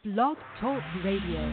Blog Talk Radio.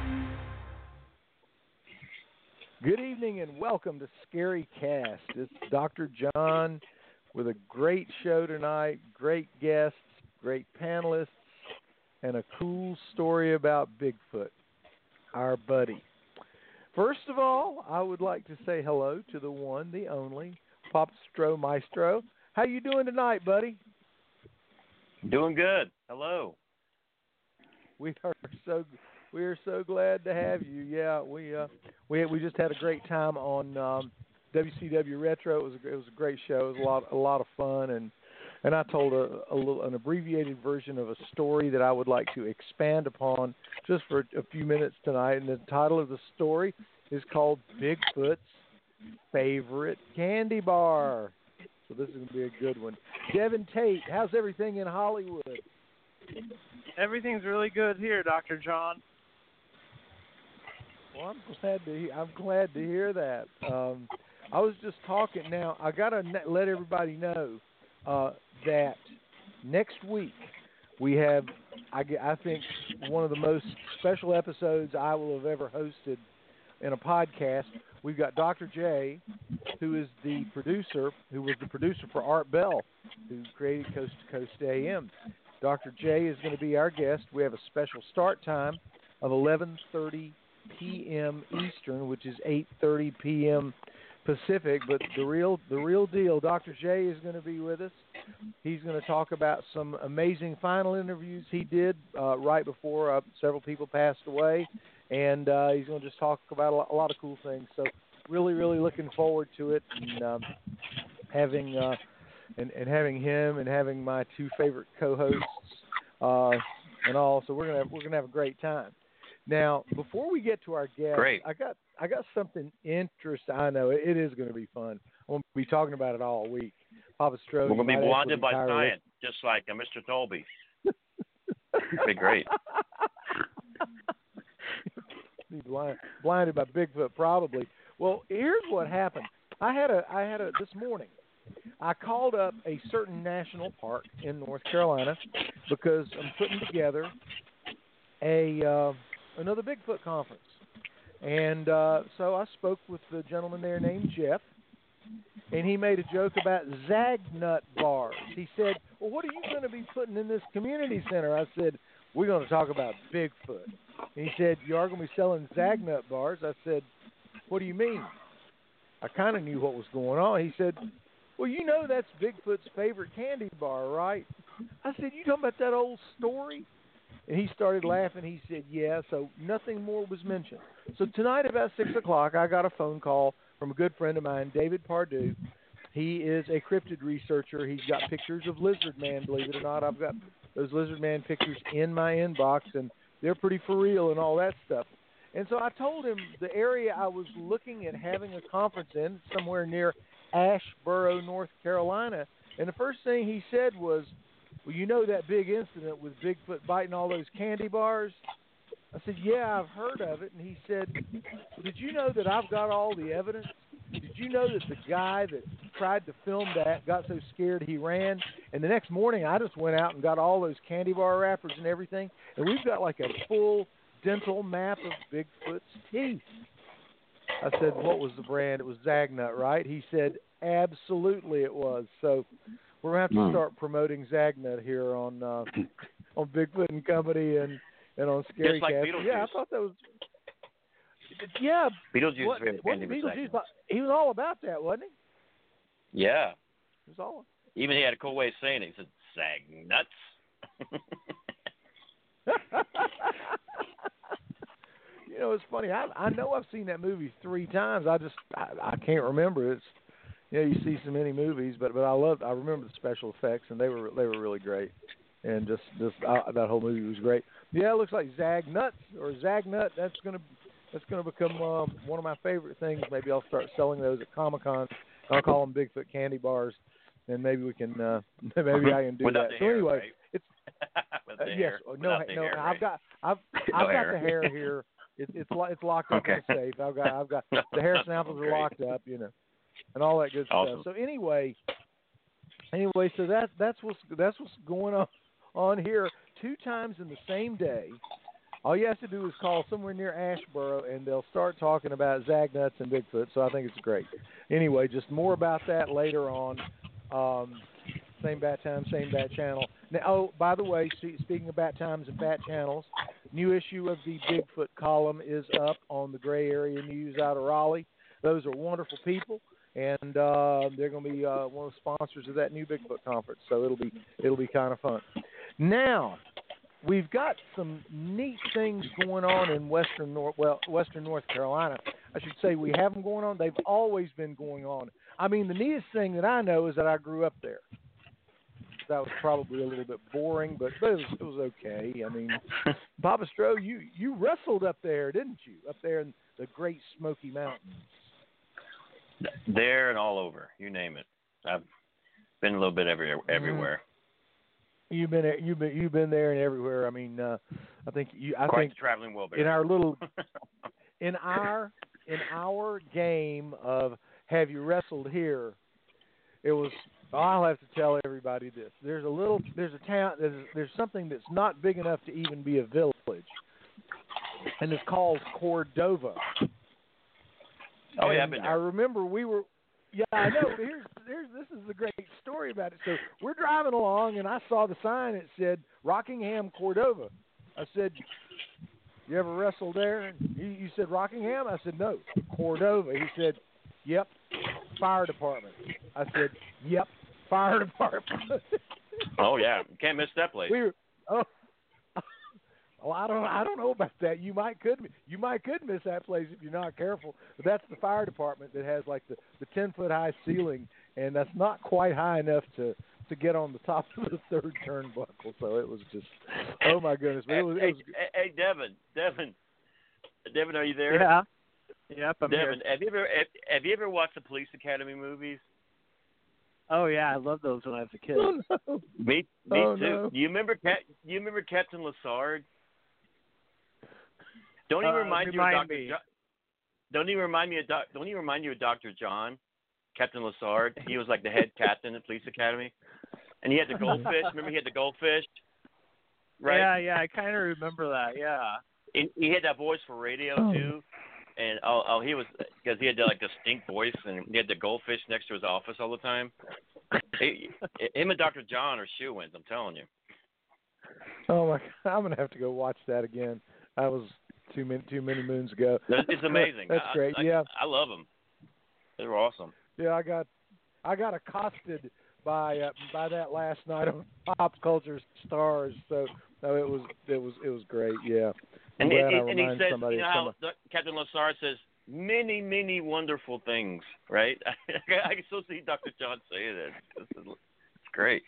Good evening and welcome to Scary Cast. It's Dr. John with a great show tonight, great guests, great panelists, and a cool story about Bigfoot, our buddy. First of all, I would like to say hello to the one, the only, Popstro Maestro. How you doing tonight, buddy? Doing good. Hello. We are so glad to have you. Yeah, we just had a great time on WCW Retro. It was a great show. It was a lot of fun, and I told an abbreviated version of a story that I would like to expand upon just for a few minutes tonight. And the title of the story is called Bigfoot's Favorite Candy Bar. So this is going to be a good one. Devin Tate, how's everything in Hollywood? Everything's really good here, Dr. John. Well, I'm glad to hear that. I was just talking. Now, I got to let everybody know that next week we have, I think, one of the most special episodes I will have ever hosted in a podcast. We've got Dr. J, who is the producer, who was the producer for Art Bell, who created Coast to Coast AM. Dr. J is going to be our guest. We have a special start time of 11:30 p.m. Eastern, which is 8:30 p.m. Pacific. But the real deal, Dr. J is going to be with us. He's going to talk about some amazing final interviews he did right before several people passed away, and he's going to just talk about a lot of cool things. So really looking forward to it, and having him and having my two favorite co-hosts and all. So we're gonna have a great time. Now, before we get to our guest, Great. I got something interesting. I know it is going to be fun. I'm going to be talking about it all week. Papa Strode. We're going to be blinded by science, just like Mr. Tolby. It'd be great. Be blinded by Bigfoot, probably. Well, here's what happened. I had a this morning. I called up a certain national park in North Carolina because I'm putting together another Bigfoot conference. And so I spoke with the gentleman there named Jeff, and he made a joke about Zagnut bars. He said, well, what are you going to be putting in this community center? I said, we're going to talk about Bigfoot. And he said, you are going to be selling Zagnut bars? I said, what do you mean? I kind of knew what was going on. He said, well, you know that's Bigfoot's favorite candy bar, right? I said, you talking about that old story? And he started laughing. He said, yeah, so nothing more was mentioned. So tonight about 6 o'clock, I got a phone call from a good friend of mine, David Pardue. He is a cryptid researcher. He's got pictures of Lizard Man, believe it or not. I've got those Lizard Man pictures in my inbox, and they're pretty for real and all that stuff. And so I told him the area I was looking at having a conference in, somewhere near Asheboro, North Carolina. And the first thing he said was, well, you know that big incident with Bigfoot biting all those candy bars? I said, yeah, I've heard of it. And he said, well, did you know that I've got all the evidence? Did you know that the guy that tried to film that got so scared he ran? And the next morning I just went out and got all those candy bar wrappers and everything. And we've got like a full dental map of Bigfoot's teeth. I said, what was the brand? It was Zagnut, right? He said, absolutely it was. So we're going to have to start promoting Zagnut here on Bigfoot and Company and on Scary Just like Cast. Beetlejuice. Yeah, I thought that was... Yeah. Beetlejuice Beetlejuice, he was all about that, wasn't he? Yeah. He was all... Even he had a cool way of saying it. He said, Sag nuts. You know, it's funny. I know I've seen that movie 3 times. I can't remember. It's you see so many movies, but I remember the special effects, and they were really great. And just that whole movie was great. Yeah, it looks like Zagnut or Zagnut. That's gonna become one of my favorite things. Maybe I'll start selling those at Comic-Con. I'll call them Bigfoot candy bars, and maybe we can maybe I can do Without that. the So hair, anyway, right? it's yes, hair. no, Hair, I've got hair. the hair here. It's locked up in a safe. I've got the hair samples are locked up, and all that good Awesome. stuff. So anyway, so that's what's going on here 2 times in the same day. All you have to do is call somewhere near Ashboro, and they'll start talking about Zagnuts and Bigfoot. So I think it's great. Anyway, just more about that later on. Same bat time, same bat channel. Now, oh, by the way, speaking of bat times and bat channels, new issue of the Bigfoot column is up on the Gray Area News out of Raleigh. Those are wonderful people, and they're going to be one of the sponsors of that new Bigfoot conference. So it'll be kind of fun. Now, we've got some neat things going on in Western North Carolina. I should say we have them going on. They've always been going on. I mean, the neatest thing that I know is that I grew up there. That was probably a little bit boring, but it was okay. I mean, Papa Stro, you wrestled up there, didn't you? Up there in the Great Smoky Mountains. There and all over, you name it. I've been a little bit everywhere. You've been there and everywhere. I mean, I think traveling wheelbarrow. In our little in our game of have you wrestled here, it was. I'll have to tell everybody this. There's a town. There's something that's not big enough to even be a village, and it's called Cordova. Oh yeah, I've been there. I remember we were. Yeah, I know. But this is the great story about it. So we're driving along, and I saw the sign. It said Rockingham, Cordova. I said, "You ever wrestled there?" And you said Rockingham. I said, "No, Cordova." He said, "Yep, fire department." I said, "Yep, fire department." Oh yeah, can't miss that place. Well, I don't know about that. You could miss that place if you're not careful. But that's the fire department that has like the 10-foot high ceiling, and that's not quite high enough to get on the top of the third turnbuckle. So it was just, oh my goodness. But Hey, Devin, are you there? Yeah. Yep, I'm Devin, here. have you ever watched the Police Academy movies? Oh yeah, I loved those when I was a kid. Oh, no. Me Oh, too. no. Do you remember Captain Lassard? Don't he remind you of Dr. John? Don't he remind you of Dr. John, Captain Lassard? He was like the head captain at Police Academy, and he had the goldfish. Remember, he had the goldfish, right? Yeah, I kind of remember that. Yeah. He had that voice for radio too, and he was because he had like the stink voice, and he had the goldfish next to his office all the time. Him and Dr. John are shoo-ins, I'm telling you. Oh my God, I'm gonna have to go watch that again. That was too many moons ago. It's amazing. That's great. Yeah, I love them. They're awesome. Yeah, I got accosted by that last night on Pop Culture Stars. So it was great. Yeah. And he says, you know how Captain Lassard says many, many wonderful things, right? I can still see Dr. John saying it. It's great.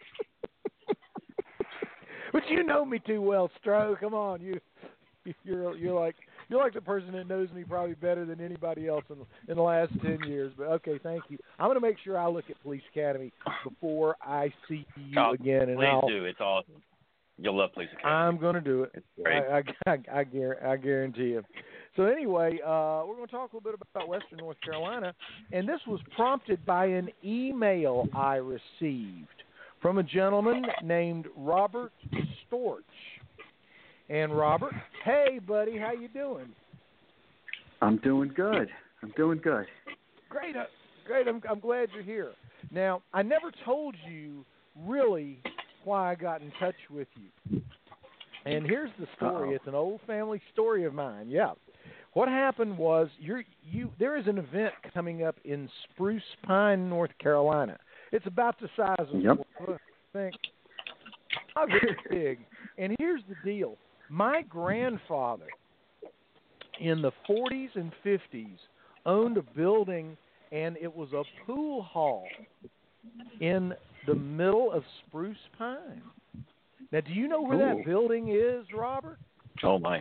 But you know me too well, Stro. Come on, you're like the person that knows me probably better than anybody else in the last 10 years. But okay, thank you. I'm going to make sure I look at Police Academy before I see you again. And please do. It's awesome. You'll love Police Academy. I'm going to do it. It's great. I guarantee you. So anyway, we're going to talk a little bit about Western North Carolina, and this was prompted by an email I received from a gentleman named Robert Storch. And Robert, hey buddy, how you doing? I'm doing good. Great. I'm glad you're here. Now, I never told you really why I got in touch with you. And here's the story. It's an old family story of mine. Yeah. What happened was there is an event coming up in Spruce Pine, North Carolina. It's about the size of I think. Not very big. And here's the deal. My grandfather in the 40s and 50s owned a building, and it was a pool hall in the middle of Spruce Pine. Now, do you know where that building is, Robert? Oh, my.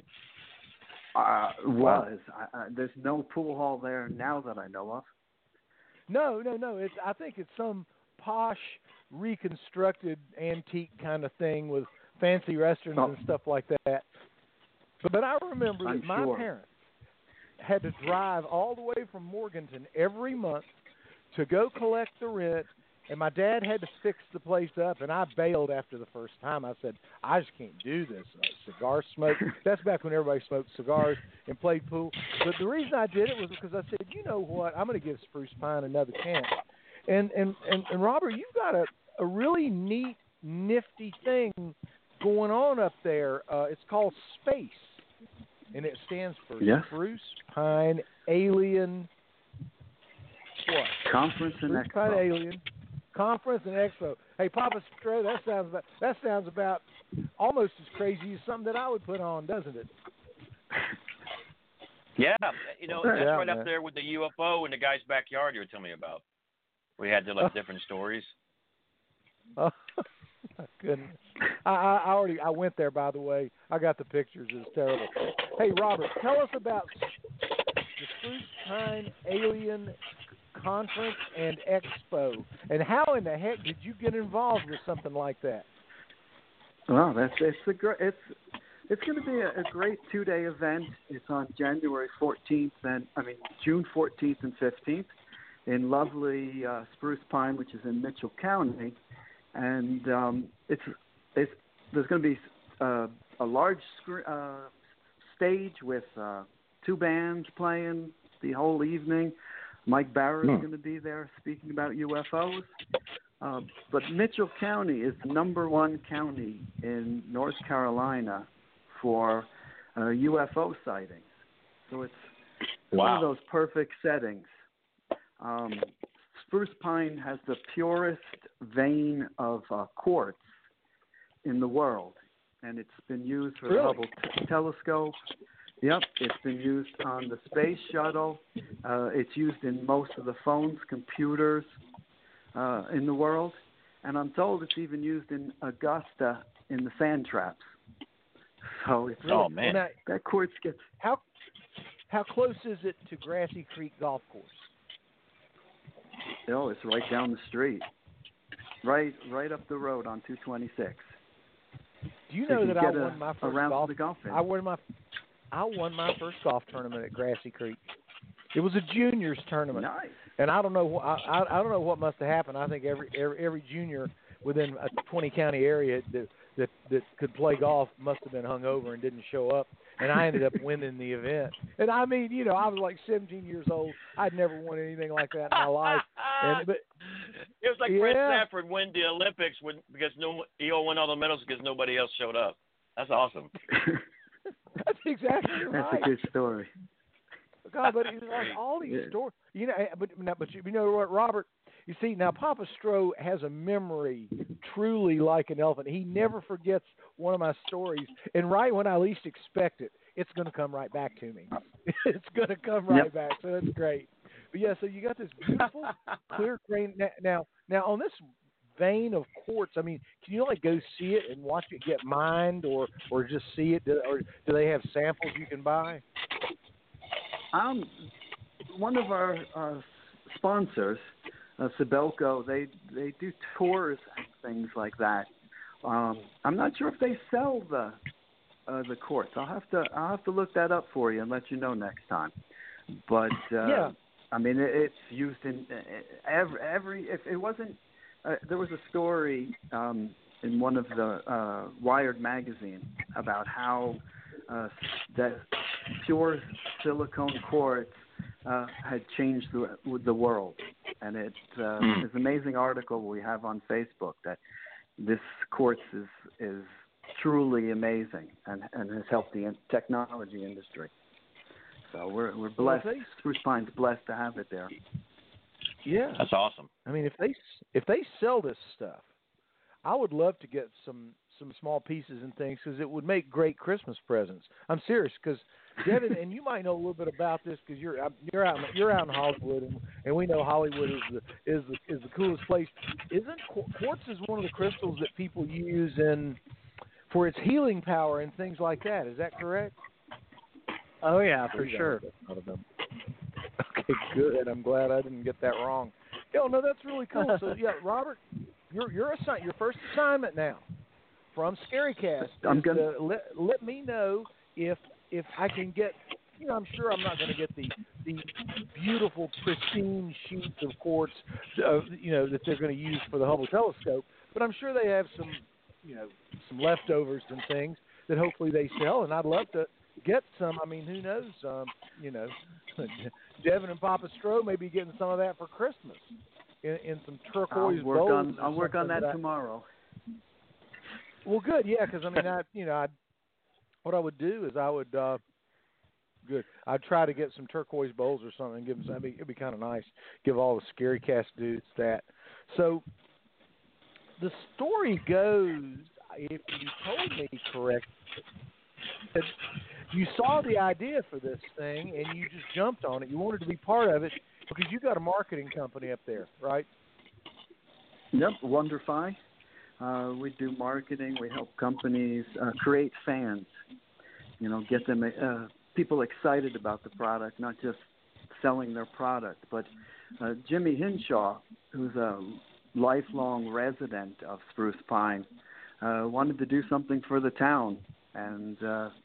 There's no pool hall there now that I know of. No. I think it's some posh, reconstructed, antique kind of thing with fancy restaurants and stuff like that. But I remember that my parents had to drive all the way from Morganton every month to go collect the rent And my dad had to fix the place up, and I bailed after the first time. I said, I just can't do this. Cigar smoke. That's back when everybody smoked cigars and played pool. But the reason I did it was because I said, you know what, I'm going to give Spruce Pine another chance. And Robert, you've got a really neat, nifty thing going on up there. It's called SPACE, and it stands for Spruce Pine Alien. What? Conference and Spruce Expo. Pine Alien Conference and Expo. Hey, Papa Stro, that sounds about almost as crazy as something that I would put on, doesn't it? Yeah, that's right up there with the UFO in the guy's backyard you were telling me about. We had different stories. Oh, my goodness. I went there, by the way. I got the pictures. It's terrible. Hey, Robert, tell us about the Spruce Pine Alien Conference and Expo, and how in the heck did you get involved with something like that? Well, it's going to be a great 2-day event. It's on June 14th and 15th in lovely Spruce Pine, which is in Mitchell County, and there's going to be a large stage with 2 bands playing the whole evening. Mike Barra is going to be there speaking about UFOs. But Mitchell County is the #1 county in North Carolina for UFO sightings. So it's one of those perfect settings. Spruce Pine has the purest vein of quartz in the world, and it's been used for the Hubble telescope. Yep, it's been used on the space shuttle. It's used in most of the phones, computers in the world, and I'm told it's even used in Augusta in the sand traps. So it's man, that quartz gets. How close is it to Grassy Creek Golf Course? Oh, it's right down the street, right up the road on 226. Do you know that I won my first golf? I won my first golf tournament at Grassy Creek. It was a juniors tournament. Nice. And I don't know. I don't know what must have happened. I think every junior within a 20 county area that could play golf must have been hungover and didn't show up. And I ended up winning the event. And I mean, I was like 17 years old. I'd never won anything like that in my life. But it was like Fred Sanford win the Olympics because he won all the medals because nobody else showed up. That's awesome. That's exactly right. That's a good story. God, but it's like all these stories, But you know what, Robert? You see, now Papa Stro has a memory truly like an elephant. He never forgets one of my stories, and right when I least expect it, it's going to come right back to me. It's going to come right back. So that's great. But yeah, so you got this beautiful clear grain. Now on this vein of quartz, I mean, can you go see it and watch it get mined, or just see it, or do they have samples you can buy? One of our sponsors, Sibelco, they do tours and things like that. I'm not sure if they sell the quartz. I'll have to look that up for you and let you know next time. But I mean, it's used in every. If it wasn't, there was a story in one of the Wired magazine about how that pure silicone quartz had changed the world, and it's an amazing article we have on Facebook that this quartz is truly amazing and has helped the technology industry. So we're blessed. Spruce Pine's blessed to have it there. Yeah, that's awesome. I mean, if they sell this stuff, I would love to get some small pieces and things because it would make great Christmas presents. I'm serious because Devin, and you might know a little bit about this because you're out in Hollywood, and we know Hollywood is the coolest place. Isn't quartz is one of the crystals that people use for its healing power and things like that? Is that correct? Oh yeah, for sure. Okay, good. I'm glad I didn't get that wrong. No, that's really cool. So yeah, Robert, your first assignment now from Scarycast. I'm gonna let me know if I can get I'm sure I'm not going to get the beautiful, pristine sheets of quartz, that they're going to use for the Hubble telescope. But I'm sure they have some, some leftovers and things that hopefully they sell, and I'd love to get some. I mean, who knows? Devin and Papa Stroh may be getting some of that for Christmas in some turquoise bowls. I'll work on that tomorrow. Well, good, yeah, because I mean, what I would do is I'd try to get some turquoise bowls or something and give them. It'd be kind of nice. Give all the Scary Cast dudes that. So the story goes, if you told me correctly, that you saw the idea for this thing and you just jumped on it. You wanted to be part of it because you got a marketing company up there, right? Yep, Wonderfy. We do marketing. We help companies create fans. Get them people excited about the product, not just selling their product. But Jimmy Hinshaw, who's a lifelong resident of Spruce Pine, wanted to do something for the town, and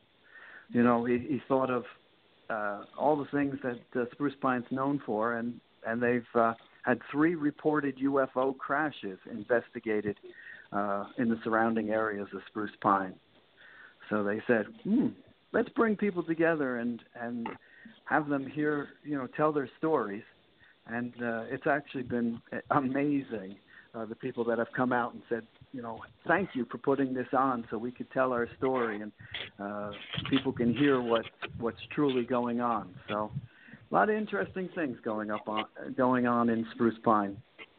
he thought of all the things that Spruce Pine's known for, and they've had 3 reported UFO crashes investigated in the surrounding areas of Spruce Pine. So they said, let's bring people together and have them hear, tell their stories. And it's actually been amazing, the people that have come out and said, thank you for putting this on so we could tell our story and people can hear what's truly going on. So a lot of interesting things going on in Spruce Pine.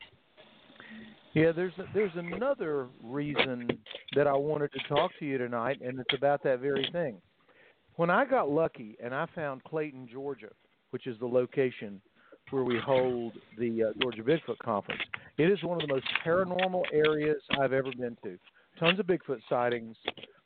Yeah, there's another reason that I wanted to talk to you tonight, and it's about that very thing. When I got lucky and I found Clayton, Georgia, which is the location where we hold the Georgia Bigfoot Conference, it is one of the most paranormal areas I've ever been to. Tons of Bigfoot sightings.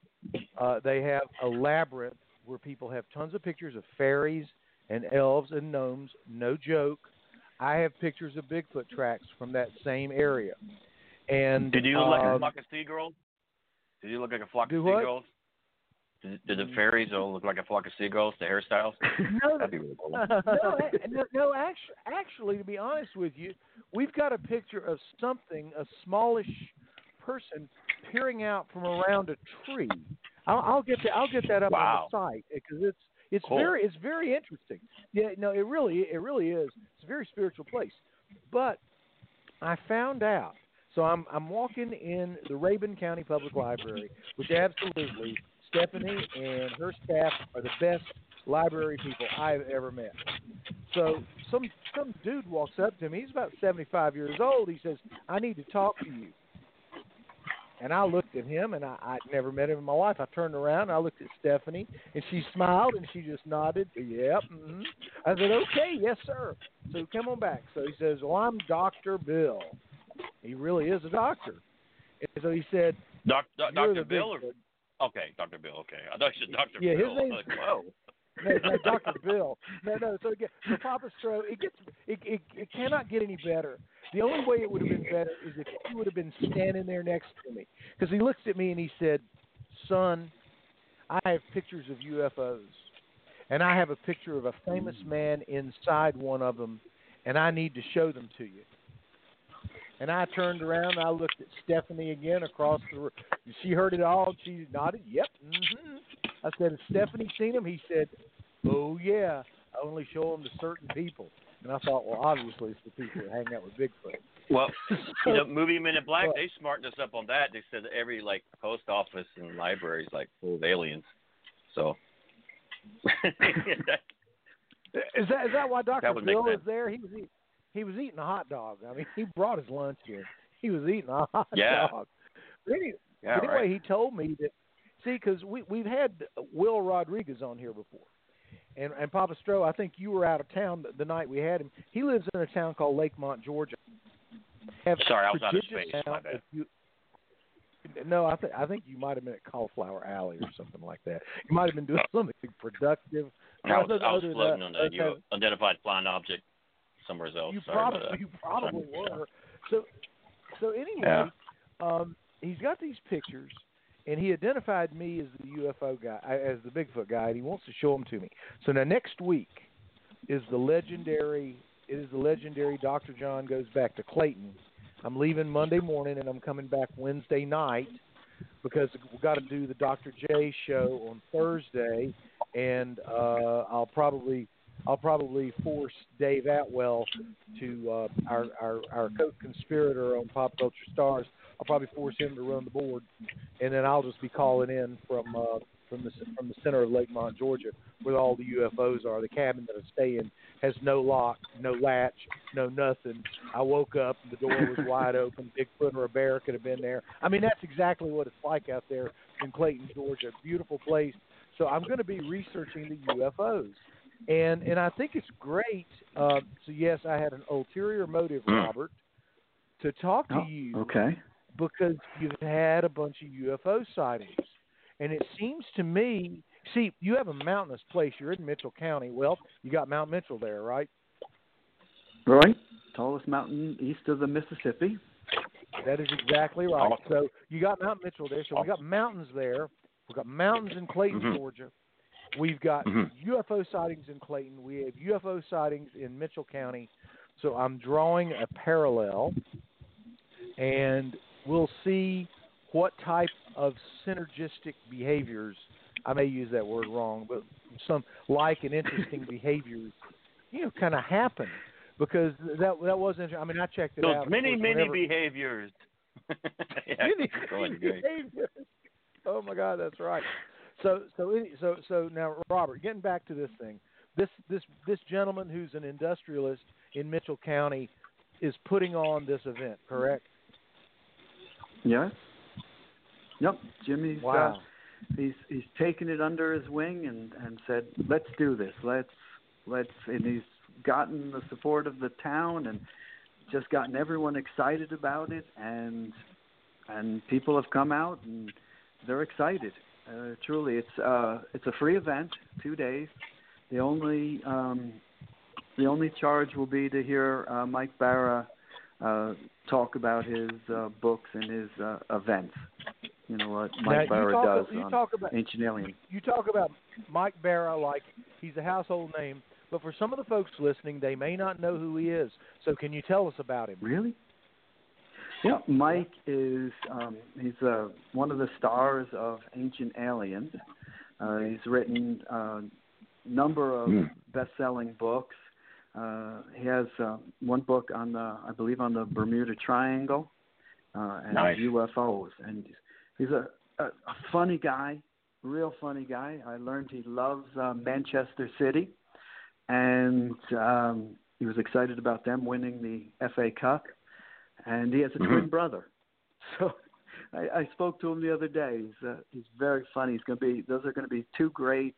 They have a labyrinth where people have tons of pictures of fairies and elves and gnomes. No joke. I have pictures of Bigfoot tracks from that same area. And did you look like a flock of seagulls? Did you look like a flock of seagulls? Did the fairies all look like a flock of seagulls? The hairstyles? No, that'd be really cool. no. Actually, to be honest with you, we've got a picture of something, a smallish person peering out from around a tree. I'll get that up on the site because it's cool. It's very interesting. Yeah, no, it really is. It's a very spiritual place. But I found out. So I'm walking in the Rabun County Public Library, which absolutely Stephanie and her staff are the best library people I've ever met. So some dude walks up to me. He's about 75 years old. He says, "I need to talk to you." And I looked at him, and I'd never met him in my life. I turned around, and I looked at Stephanie, and she smiled, and she just nodded. Yep. Mm-hmm. I said, "Okay, yes, sir." So come on back. So he says, "Well, I'm Dr. Bill." He really is a doctor. And so he said, Dr. Bill? Okay, Dr. Bill, okay. I thought you said Dr. Bill. Yeah, his name's whoa. No, Dr. Bill. No. So Papa Stroh, it cannot get any better. The only way it would have been better is if he would have been standing there next to me. Because he looks at me and he said, "Son, I have pictures of UFOs. And I have a picture of a famous man inside one of them, and I need to show them to you." And I turned around and I looked at Stephanie again across the room. She heard it all. She nodded. Yep. Mm-hmm. I said, "Has Stephanie seen him?" He said, "Oh, yeah. I only show them to certain people." And I thought, well, obviously it's the people that hang out with Bigfoot. Well, movie Men in Black, they smartened us up on that. They said that every post office and library is full of aliens. So is that why Dr. Bill is there? He was eating a hot dog. I mean, he brought his lunch in. He was eating a hot dog. But anyway, he told me that, because we've had Will Rodriguez on here before. And Papa Stroh, I think you were out of town the night we had him. He lives in a town called Lakemont, Georgia. Sorry, I was out of space. My bad. No, I think you might have been at Cauliflower Alley or something like that. You might have been doing something productive. I was floating on a unidentified flying object somewhere else. You probably were. So anyway, he's got these pictures, and he identified me as the UFO guy, as the Bigfoot guy, and he wants to show them to me. So now next week is the legendary Dr. John Goes Back to Clayton. I'm leaving Monday morning, and I'm coming back Wednesday night because we've got to do the Dr. J show on Thursday, and I'll probably force Dave Atwell to our co-conspirator on Pop Culture Stars. I'll probably force him to run the board, and then I'll just be calling in from the center of Lakemont, Georgia, where all the UFOs are. The cabin that I stay in has no lock, no latch, no nothing. I woke up and the door was wide open. Bigfoot or a bear could have been there. I mean, that's exactly what it's like out there in Clayton, Georgia. Beautiful place. So I'm going to be researching the UFOs. And I think it's great. So, yes, I had an ulterior motive, Robert, to talk to you. Okay. Because you've had a bunch of UFO sightings. And it seems to me, see, you have a mountainous place. You're in Mitchell County. Well, you got Mount Mitchell there, right? Right. Tallest mountain east of the Mississippi. That is exactly right. So you got Mount Mitchell there. So we got mountains there. We've got mountains in Clayton, Georgia. We've got UFO sightings in Clayton. We have UFO sightings in Mitchell County. So I'm drawing a parallel, and we'll see what type of synergistic behaviors, I may use that word wrong, but some like and interesting behaviors, kind of happen. Because that was interesting. I mean, I checked it out. Many behaviors. Many behaviors. Oh, my God, that's right. So now, Robert, getting back to this thing, this gentleman who's an industrialist in Mitchell County is putting on this event, correct? Yes. Yep. Jimmy's wow. He's taken it under his wing and said, let's do this. Let's and he's gotten the support of the town and just gotten everyone excited about it, and people have come out and they're excited. Truly, it's a free event, 2 days. The only charge will be to hear Mike Barra talk about his books and his events. You know what Mike Barra does on Ancient Alien. You talk about Mike Barra like he's a household name, but for some of the folks listening, they may not know who he is. So can you tell us about him? Really? Yeah, Mike is he's one of the stars of Ancient Aliens. He's written a number of best-selling books. He has one book on I believe on the Bermuda Triangle and nice. UFOs. And he's a funny guy, real funny guy. I learned he loves Manchester City, and he was excited about them winning the FA Cup. And he has a twin brother. So I spoke to him the other day. He's very funny. Those are going to be two great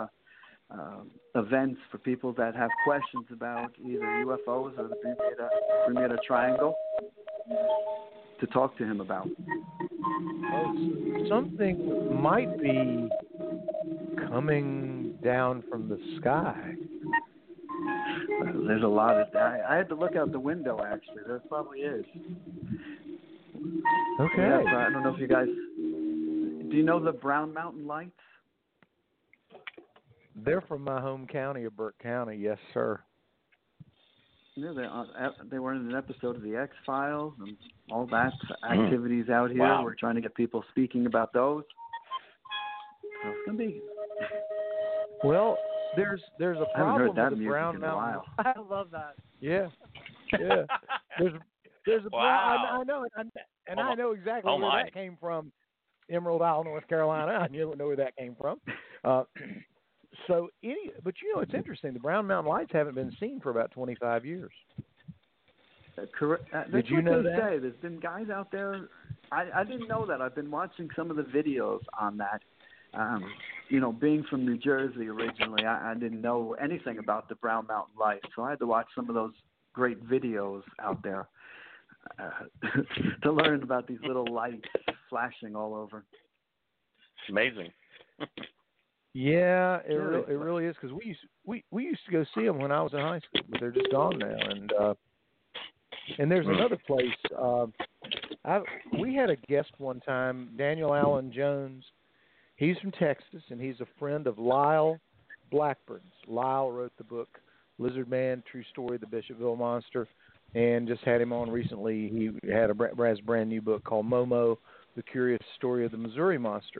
events for people that have questions about either UFOs or the Bermuda Triangle to talk to him about. Oh, something might be coming down from the sky. There's a lot of. I had to look out the window. Actually, there probably is. Okay. I don't know if you guys. Do you know the Brown Mountain Lights? They're from my home county of Burke County. Yes, sir. Yeah, they were in an episode of the X-Files and all that activities out here. Wow. We're trying to get people speaking about those. So it's gonna be. Well, there's a problem with the Brown Mountain. I love that. Yeah. There's a wow. I know, and I know exactly where that came from. Emerald Isle, North Carolina. I know where that came from. But it's interesting. The Brown Mountain Lights haven't been seen for about 25 years. Correct. Did you know that? Say. There's been guys out there. I didn't know that. I've been watching some of the videos on that. Being from New Jersey originally, I didn't know anything about the Brown Mountain Lights, so I had to watch some of those great videos out there to learn about these little lights flashing all over. It's amazing. Yeah, it really is, because we used to go see them when I was in high school, but they're just gone now. And there's another place. We had a guest one time, Daniel Allen Jones. He's from Texas, and he's a friend of Lyle Blackburn's. Lyle wrote the book Lizard Man, True Story, The Bishopville Monster, and just had him on recently. He had has a brand new book called Momo, The Curious Story of the Missouri Monster.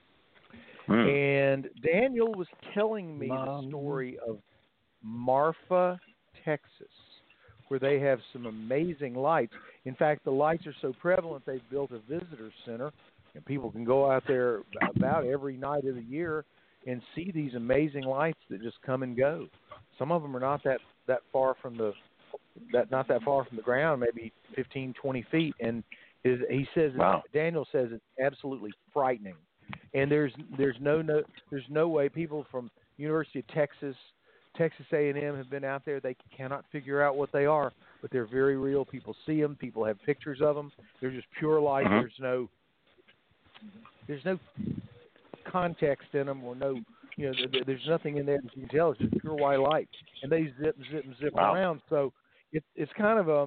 And Daniel was telling me the story of Marfa, Texas, where they have some amazing lights. In fact, the lights are so prevalent they've built a visitor center, and people can go out there about every night of the year and see these amazing lights that just come and go. Some of them are not that far from the ground, maybe 15, 20 feet. And he says, wow. Daniel says it's absolutely frightening. And there's no way people from University of Texas A&M have been out there. They cannot figure out what they are, but they're very real. People see them. People have pictures of them. They're just pure light. Mm-hmm. There's no context in them, or no, there's nothing in there that you can tell. It's just pure white light, and they zip wow. around. So it's kind of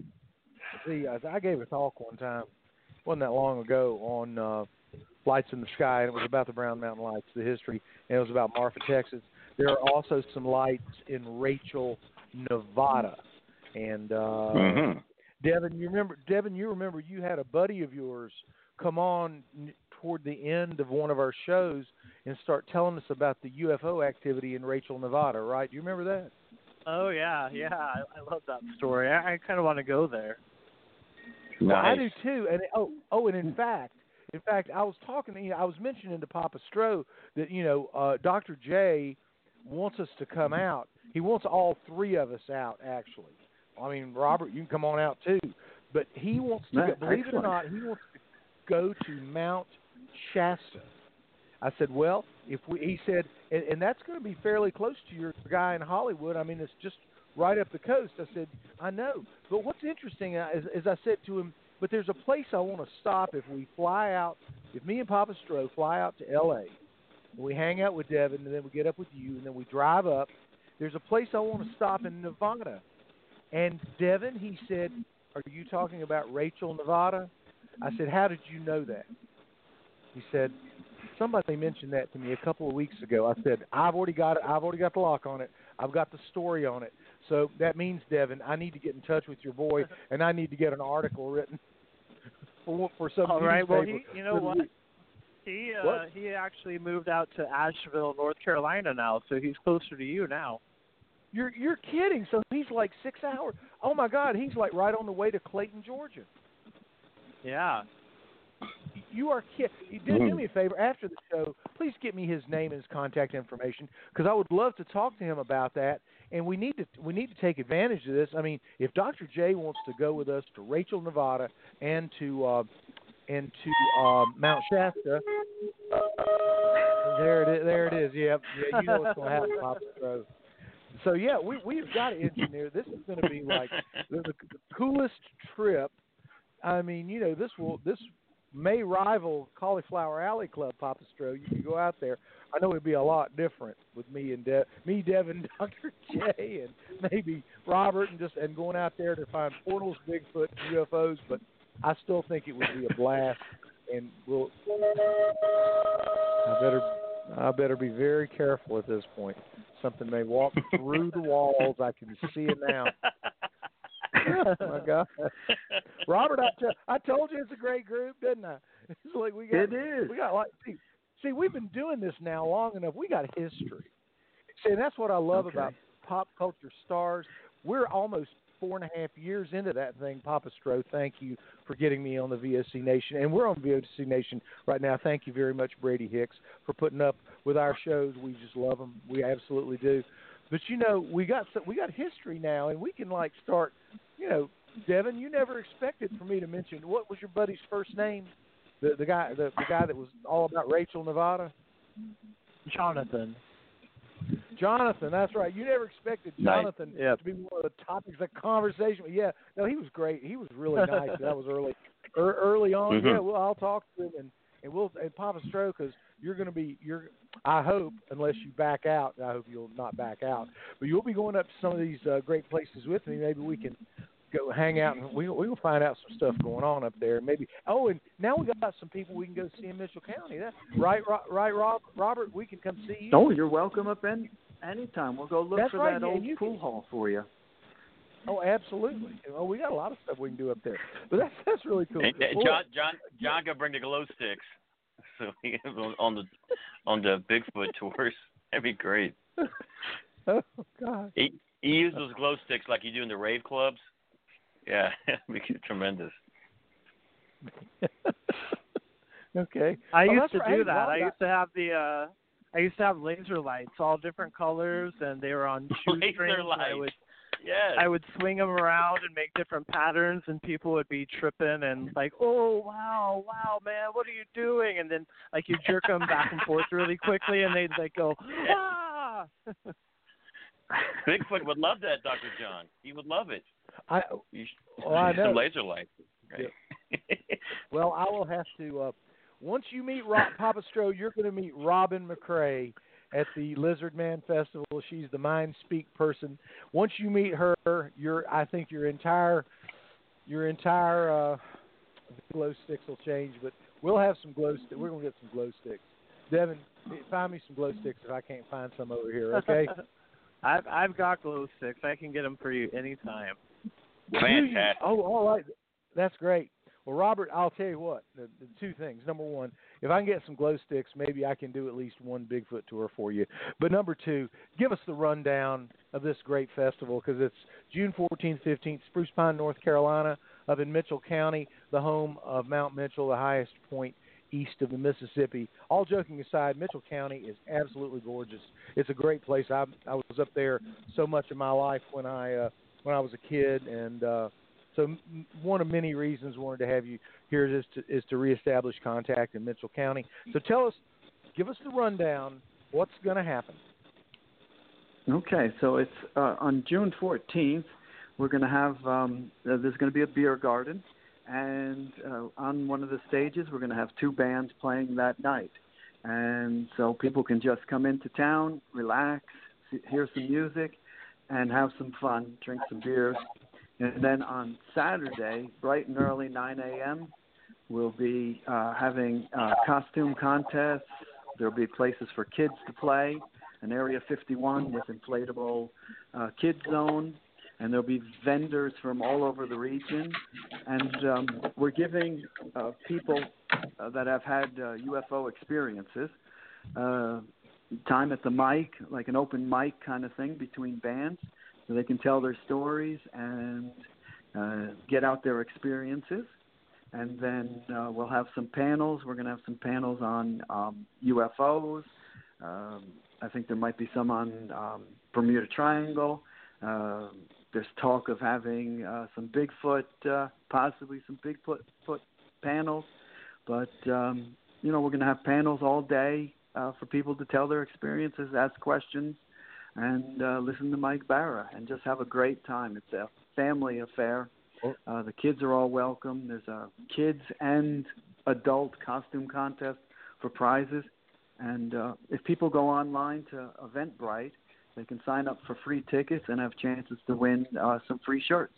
I gave a talk one time, wasn't that long ago, on lights in the sky, and it was about the Brown Mountain Lights, the history, and it was about Marfa, Texas. There are also some lights in Rachel, Nevada, and Devin, you remember you had a buddy of yours come on toward the end of one of our shows and start telling us about the UFO activity in Rachel, Nevada, right? Do you remember that? Oh yeah, I love that story. I kind of want to go there. Nice. Well, I do too. And and in fact, I was talking. I was mentioning to Papa Stroh that Dr. J wants us to come out. He wants all three of us out, actually. I mean, Robert, you can come on out too. But he wants to, believe it or not, he wants to go to Mount Shasta. I said, well, he said, and that's going to be fairly close to your guy in Hollywood. I mean, it's just right up the coast. I said, I know. But what's interesting is I said to him, but there's a place I want to stop if we fly out, if me and Papa Stroh fly out to L.A., and we hang out with Devin, and then we get up with you, and then we drive up. There's a place I want to stop in Nevada. And Devin, he said, are you talking about Rachel, Nevada? I said, how did you know that? He said, somebody mentioned that to me a couple of weeks ago. I said, I've already got it. I've already got the lock on it. I've got the story on it. So that means, Devin, I need to get in touch with your boy, and I need to get an article written for some. All right. Well, you know what? He actually moved out to Asheville, North Carolina now, so he's closer to you now. You're kidding. So he's like 6 hours. Oh my God, he's like right on the way to Clayton, Georgia. Yeah. You are kidding. Do me a favor, after the show, please get me his name and his contact information, because I would love to talk to him about that. And we need to take advantage of this. I mean, if Dr. J wants to go with us to Rachel, Nevada, and to Mount Shasta, there it is. Yeah, you know what's going to happen, Papa Stroh. So yeah, we've got to engineer. This is going to be like the coolest trip. I mean, this may rival Cauliflower Alley Club, Papa Stroh. You can go out there. I know it'd be a lot different with me and Devin, Dr. J, and maybe Robert, and going out there to find portals, Bigfoot, and UFOs. But I still think it would be a blast, and I better be very careful at this point. Something may walk through the walls. I can see it now. Oh my God, Robert! I told you it's a great group, didn't I? It's like it is. We got see, we've been doing this now long enough. We got history. See, and that's what I love about Pop Culture Stars. We're almost 4.5 years into that thing, Papa Stroh. Thank you for getting me on the VOC Nation, and we're on VOC Nation right now. Thank you very much, Brady Hicks, for putting up with our shows. We just love them. We absolutely do. But we got history now, and we can start. Devin, you never expected for me to mention, what was your buddy's first name? The guy that was all about Rachel, Nevada. Jonathan, that's right. You never expected Jonathan to be one of the topics of conversation. But yeah, no, he was great. He was really nice. That was early on. Mm-hmm. Yeah, well, I'll talk to him and Papa Stroh, because I hope, unless you back out, I hope you'll not back out, but you'll be going up to some of these great places with me. Maybe we can go hang out, and we'll find out some stuff going on up there. Maybe. Oh, and now we got some people we can go see in Mitchell County. That right, Robert? We can come see you. Oh, you're welcome up anytime. We'll go look That's for right, that old pool hall for you. Oh, absolutely. Oh, we got a lot of stuff we can do up there. But that's really cool. And John can bring the glow sticks, so he on the Bigfoot tours. That'd be great. Oh God. He uses those glow sticks like you do in the rave clubs. Yeah, it'd be tremendous. Okay. I used to right. do that. Well, I used to have laser lights, all different colors, and they were on shoestrings. I would swing them around and make different patterns, and people would be tripping and like, "Oh, wow, man, what are you doing?" And then like you jerk them back and forth really quickly, and they'd like go, "Ah!" Bigfoot would love that, Dr. John. He would love it. I know. Some laser lights. Right? Yeah. Well, I will have to. Once you meet Papa Stro, you're going to meet Robin McCrae at the Lizard Man Festival. She's the Mind Speak person. Once you meet her, I think your entire glow sticks will change. But we'll have some glow sticks. We're going to get some glow sticks. Devin, find me some glow sticks if I can't find some over here. Okay. I've got glow sticks. I can get them for you anytime. Fantastic. Oh, all right. That's great. Well, Robert, I'll tell you what. The two things. Number one, if I can get some glow sticks, maybe I can do at least one Bigfoot tour for you. But number two, give us the rundown of this great festival, because it's June 14th, 15th, Spruce Pine, North Carolina, up in Mitchell County, the home of Mount Mitchell, the highest point east of the Mississippi. All joking aside, Mitchell County is absolutely gorgeous. It's a great place. I was up there so much of my life when I was a kid, and so one of many reasons I wanted to have you here is to reestablish contact in Mitchell County. So give us the rundown. What's going to happen? Okay, so it's on June 14th. We're going to have there's going to be a beer garden, and on one of the stages we're going to have two bands playing that night, and so people can just come into town, relax, hear some music, and have some fun, drink some beers. And then on Saturday, bright and early, 9 a.m., we'll be having costume contests. There'll be places for kids to play, an Area 51 with inflatable kid zone, and there'll be vendors from all over the region. And we're giving people that have had UFO experiences time at the mic, like an open mic kind of thing between bands, so they can tell their stories and get out their experiences. And then we'll have some panels. We're going to have some panels on UFOs. I think there might be some on Bermuda Triangle. There's talk of having some Bigfoot, possibly some Bigfoot panels. But, we're going to have panels all day for people to tell their experiences, ask questions, and listen to Mike Barra and just have a great time. It's a family affair. The kids are all welcome. There's a kids and adult costume contest for prizes. And if people go online to Eventbrite, they can sign up for free tickets and have chances to win some free shirts.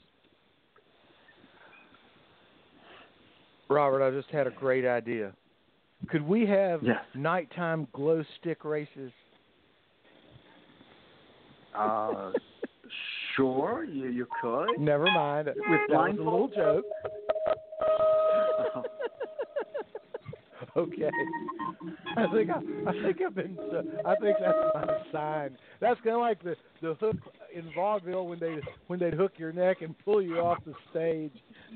Robert, I just had a great idea. Could we have nighttime glow stick races? Sure, you could. Never mind. That was a little joke. Okay. I think that's my sign. That's kind of like the hook in vaudeville when they'd hook your neck and pull you off the stage.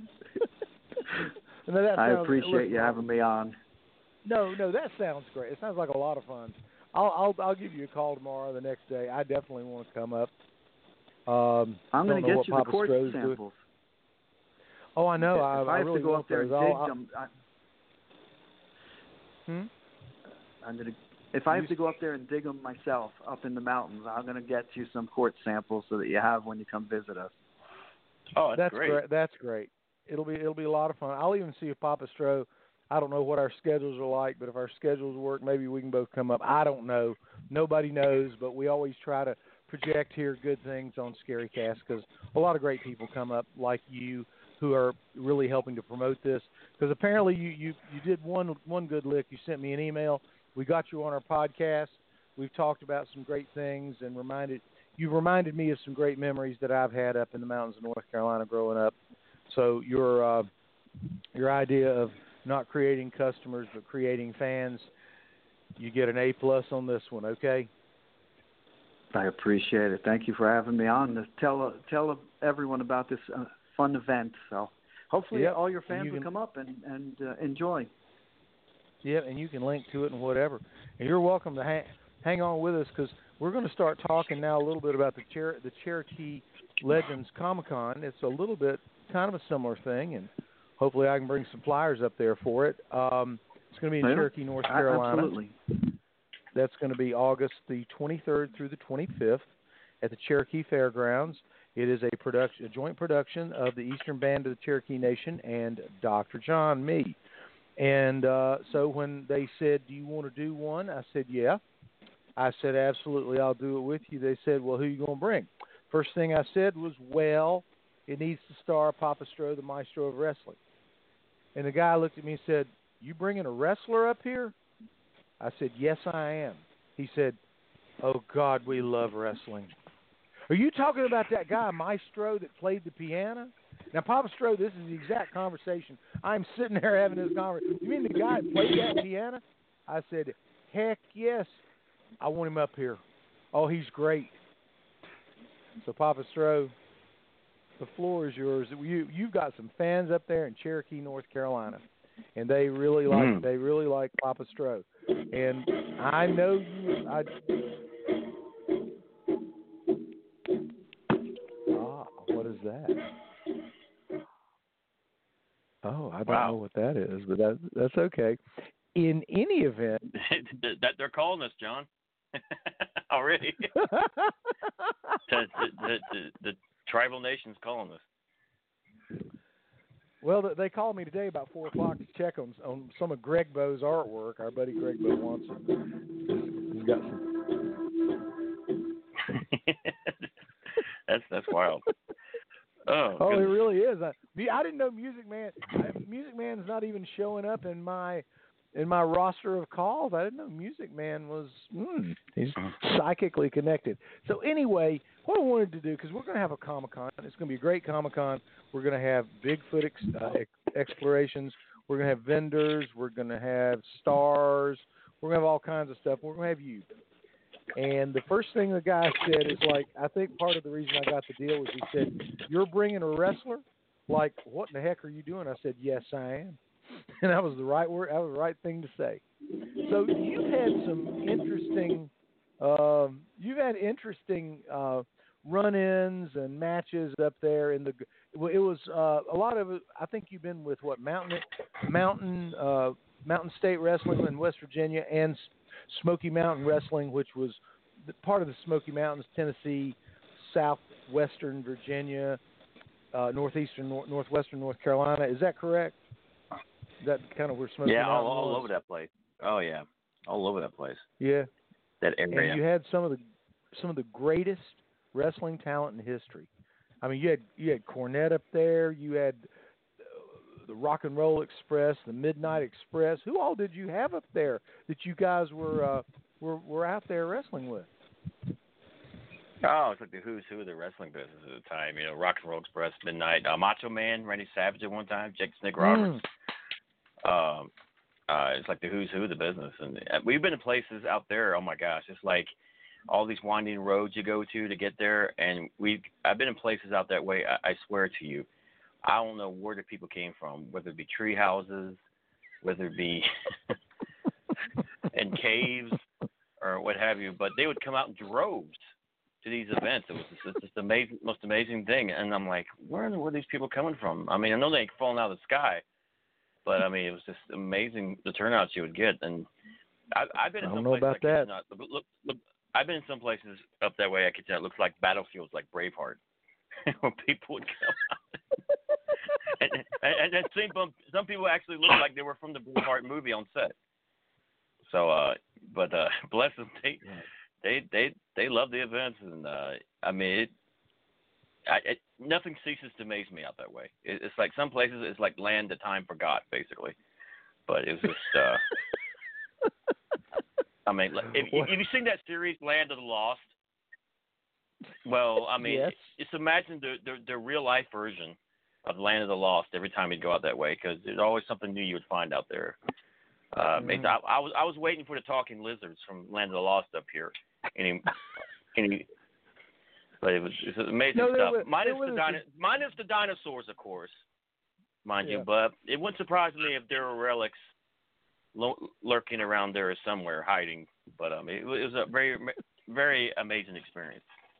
I appreciate you having me on. No, that sounds great. It sounds like a lot of fun. I'll give you a call tomorrow or the next day. I definitely want to come up. I'm going to get you Papa the quartz Stroh's samples. Doing. Oh, I know. If I have really to go up there and dig them, if I have to go up there and dig them myself up in the mountains, I'm going to get you some quartz samples so that you have when you come visit us. Oh, that's great. That's great. It'll be a lot of fun. I'll even see if Papa Stroh. I don't know what our schedules are like, but if our schedules work, maybe we can both come up. I don't know. Nobody knows, but we always try to project here good things on Scarycast because a lot of great people come up like you who are really helping to promote this. Because apparently you did one good lick. You sent me an email. We got you on our podcast. We've talked about some great things and you've reminded me of some great memories that I've had up in the mountains of North Carolina growing up. So your idea of not creating customers but creating fans, you get an A+ on this one, okay? I appreciate it. Thank you for having me on to tell everyone about this fun event. So hopefully all your fans will come up and enjoy. Yeah, and you can link to it and whatever. And you're welcome to hang on with us because we're going to start talking now a little bit about the Cherokee Legends Comic-Con. It's a little bit kind of a similar thing, and hopefully I can bring some flyers up there for it. It's going to be in Cherokee, North Carolina. Absolutely. That's going to be August the 23rd through the 25th at the Cherokee Fairgrounds. It is a joint production of the Eastern Band of the Cherokee Nation and Dr. John, me. And so when they said, do you want to do one? I said, yeah. I said, absolutely, I'll do it with you. They said, well, who are you going to bring? First thing I said was, well, it needs to star Papa Stro, the maestro of wrestling. And the guy looked at me and said, you bringing a wrestler up here? I said, yes, I am. He said, oh, God, we love wrestling. Are you talking about that guy, Maestro, that played the piano? Now, Papa Stro, this is the exact conversation. I'm sitting there having this conversation. You mean the guy that played that piano? I said, heck yes. I want him up here. Oh, he's great. So, Papa Stro, the floor is yours. You've got some fans up there in Cherokee, North Carolina, and they really like Papa Stro. And I know you. What is that? Oh, I don't know what that is, but that's okay. In any event, that they're calling us, John. Already. the tribal nation's calling us. Well, they called me today about 4 o'clock to check on some of Greg Bo's artwork. Our buddy Greg Bo wants it. He's got some. That's wild. Oh, it really is. I didn't know Music Man. Music Man's not even showing up in my roster of calls. I didn't know Music Man was. He's psychically connected. So anyway, what I wanted to do, because we're going to have a Comic-Con. It's going to be a great Comic-Con. We're going to have Bigfoot explorations. We're going to have vendors. We're going to have stars. We're going to have all kinds of stuff. We're going to have you. And the first thing the guy said is like, I think part of the reason I got the deal was he said, you're bringing a wrestler? Like, what in the heck are you doing? I said, yes, I am. And that was the right word. That was the right thing to say. So you've had some interesting, run-ins and matches up there in the. It was a lot of it. I think you've been with Mountain State Wrestling in West Virginia and Smoky Mountain Wrestling, which was part of the Smoky Mountains, Tennessee, southwestern Virginia, northwestern North Carolina. Is that correct? Is that kind of where Smoky Mountain was? Yeah, all over that place. Oh yeah, all over that place. Yeah, that area. And you had some of the greatest wrestling talent in history. I mean, you had Cornette up there. You had the Rock and Roll Express, the Midnight Express. Who all did you have up there that you guys were out there wrestling with? Oh, it's like the who's who of the wrestling business at the time. You know, Rock and Roll Express, Midnight, Macho Man, Randy Savage at one time, Jake Snake Roberts. It's like the who's who of the business, and we've been in places out there. Oh my gosh, it's like all these winding roads you go to get there, and I've been in places out that way. I swear to you, I don't know where the people came from, whether it be tree houses, whether it be in caves or what have you, but they would come out in droves to these events. It was just amazing, most amazing thing, and I'm like, where are these people coming from? I mean, I know they ain't falling out of the sky. But I mean, it was just amazing the turnouts you would get, and I've been in some places. I don't know about that. Look, I've been in some places up that way. I could tell it looks like battlefields, like Braveheart, where people would come out. and some people actually look like they were from the Braveheart movie on set. So, but bless them, they love the events, and I mean, nothing ceases to amaze me out that way. It's like some places it's like land that time forgot, basically. But it was just, I mean, if you seen that series, Land of the Lost, well, I mean, yes. Just imagine the real life version of Land of the Lost every time you'd go out that way, because there's always something new you would find out there. I was waiting for the talking lizards from Land of the Lost up here, but it's amazing stuff. Minus the dinosaurs, of course, mind you. But it wouldn't surprise me if there were relics lurking around there somewhere, hiding. But it was a very, very amazing experience.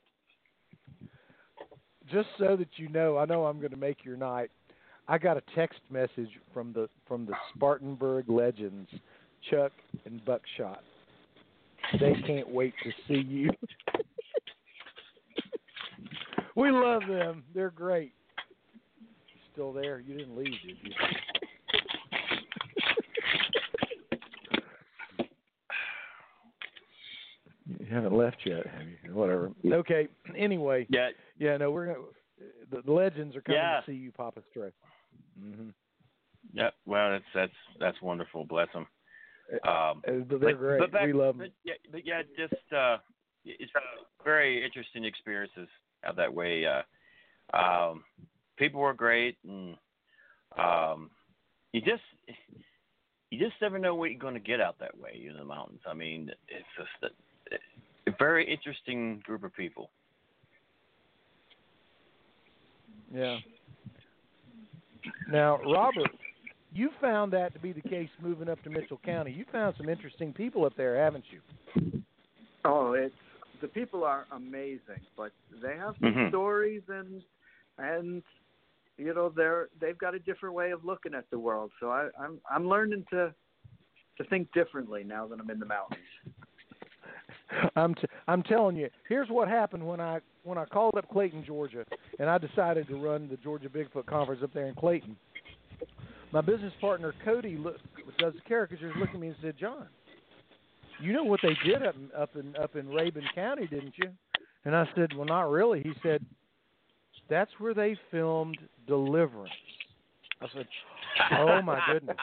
Just so that you know, I know I'm going to make your night. I got a text message from the Spartanburg legends, Chuck and Buckshot. They can't wait to see you. We love them. They're great. Still there? You didn't leave, did you? You haven't left yet, have you? Whatever. Okay. Anyway. Yeah. Yeah. No, we're gonna. The legends are coming to see you, Papa Stray. Mm-hmm. Yeah. Well, that's wonderful. Bless them. They're great. We love them. Just it's very interesting experiences out that way. People were great, and you just never know what you're going to get out that way in the mountains. I mean, it's just a very interesting group of people. Yeah. Now, Robert, you found that to be the case moving up to Mitchell County. You found some interesting people up there, haven't you? Oh, the people are amazing, but they have some stories and you know they've got a different way of looking at the world. So I'm learning to think differently now that I'm in the mountains. I'm telling you, here's what happened when I called up Clayton, Georgia, and I decided to run the Georgia Bigfoot Conference up there in Clayton. My business partner Cody does the caricatures, looked at me and said, "John, you know what they did up in Rabun County, didn't you?" And I said, "Well, not really." He said, "That's where they filmed Deliverance." I said, "Oh my goodness."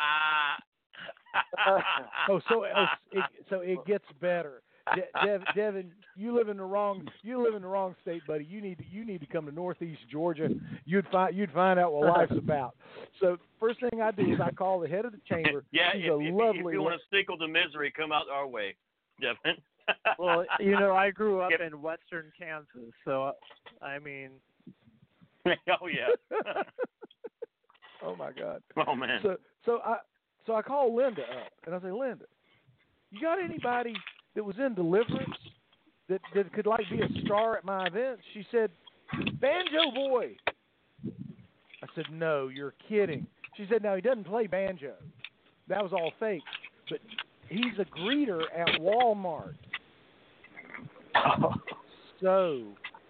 So it gets better. Devin, you live in the wrong state, buddy. You need to come to Northeast Georgia. You'd find out what life's about. So first thing I do is I call the head of the chamber. Yeah, if you want to stickle the misery, come out our way, Devin. Well, you know, I grew up in western Kansas, so I mean. Oh yeah. Oh my God. Oh man. So I call Linda up and I say, "Linda, you got anybody that was in Deliverance that could like be a star at my event?" She said, "Banjo Boy." I said, "No, you're kidding." She said, "No, he doesn't play banjo. That was all fake. But he's a greeter at Walmart." So,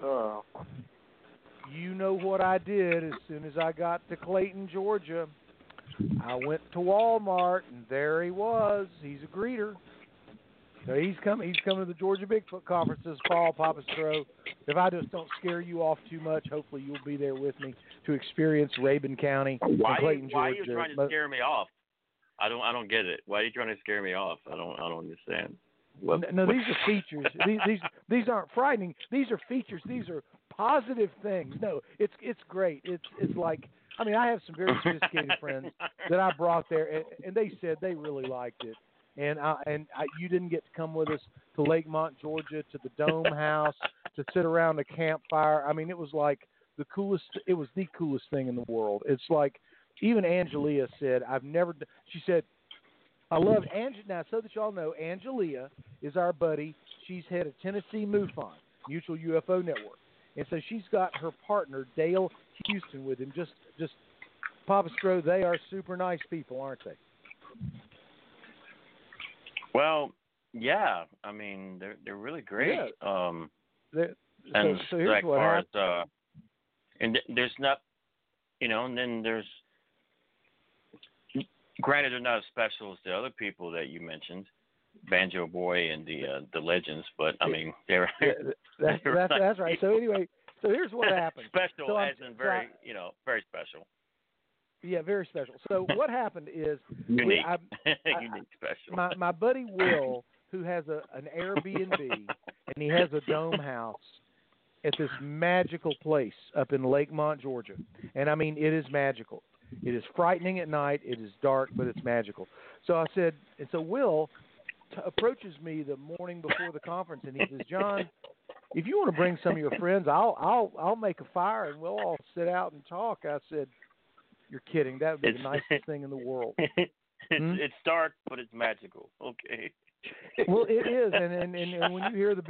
you know what I did as soon as I got to Clayton, Georgia. I went to Walmart, and there he was. He's a greeter. So he's coming to the Georgia Bigfoot Conference this fall, Papa Stro. If I just don't scare you off too much, hopefully you'll be there with me to experience Rabun County and Clayton, Georgia. Why are you trying to scare me off? I don't get it. Why are you trying to scare me off? I don't understand. No, these are features. These aren't frightening. These are features. These are positive things. No, it's great. It's like, I mean, I have some very sophisticated friends that I brought there, and they said they really liked it. And you didn't get to come with us to Lakemont, Georgia, to the Dome House, to sit around a campfire. I mean, it was like the coolest. It was the coolest thing in the world. It's like even Angelia said, she said, "I love now, so that y'all know, Angelia is our buddy. She's head of Tennessee MUFON, Mutual UFO Network, and so she's got her partner Dale Houston with him. Just Papa Stro, they are super nice people, aren't they?" Well, yeah. I mean, they're really great. Yeah. And so here's like what happened. And there's not, and then there's. Granted, they're not as special as the other people that you mentioned, Banjo Boy and the Legends, but I mean they're that's right. So anyway, so here's what happened. Special, so as in very very special. Yeah, very special. So what happened is unique, unique special. My buddy Will, who has an Airbnb and he has a dome house at this magical place up in Lakemont, Georgia, and I mean it is magical. It is frightening at night. It is dark, but it's magical. So I said, and so Will approaches me the morning before the conference, and he says, "John, if you want to bring some of your friends, I'll make a fire and we'll all sit out and talk." I said, "You're kidding. That would be the nicest thing in the world." It's dark, but it's magical. Okay. Well, it is, and when you hear the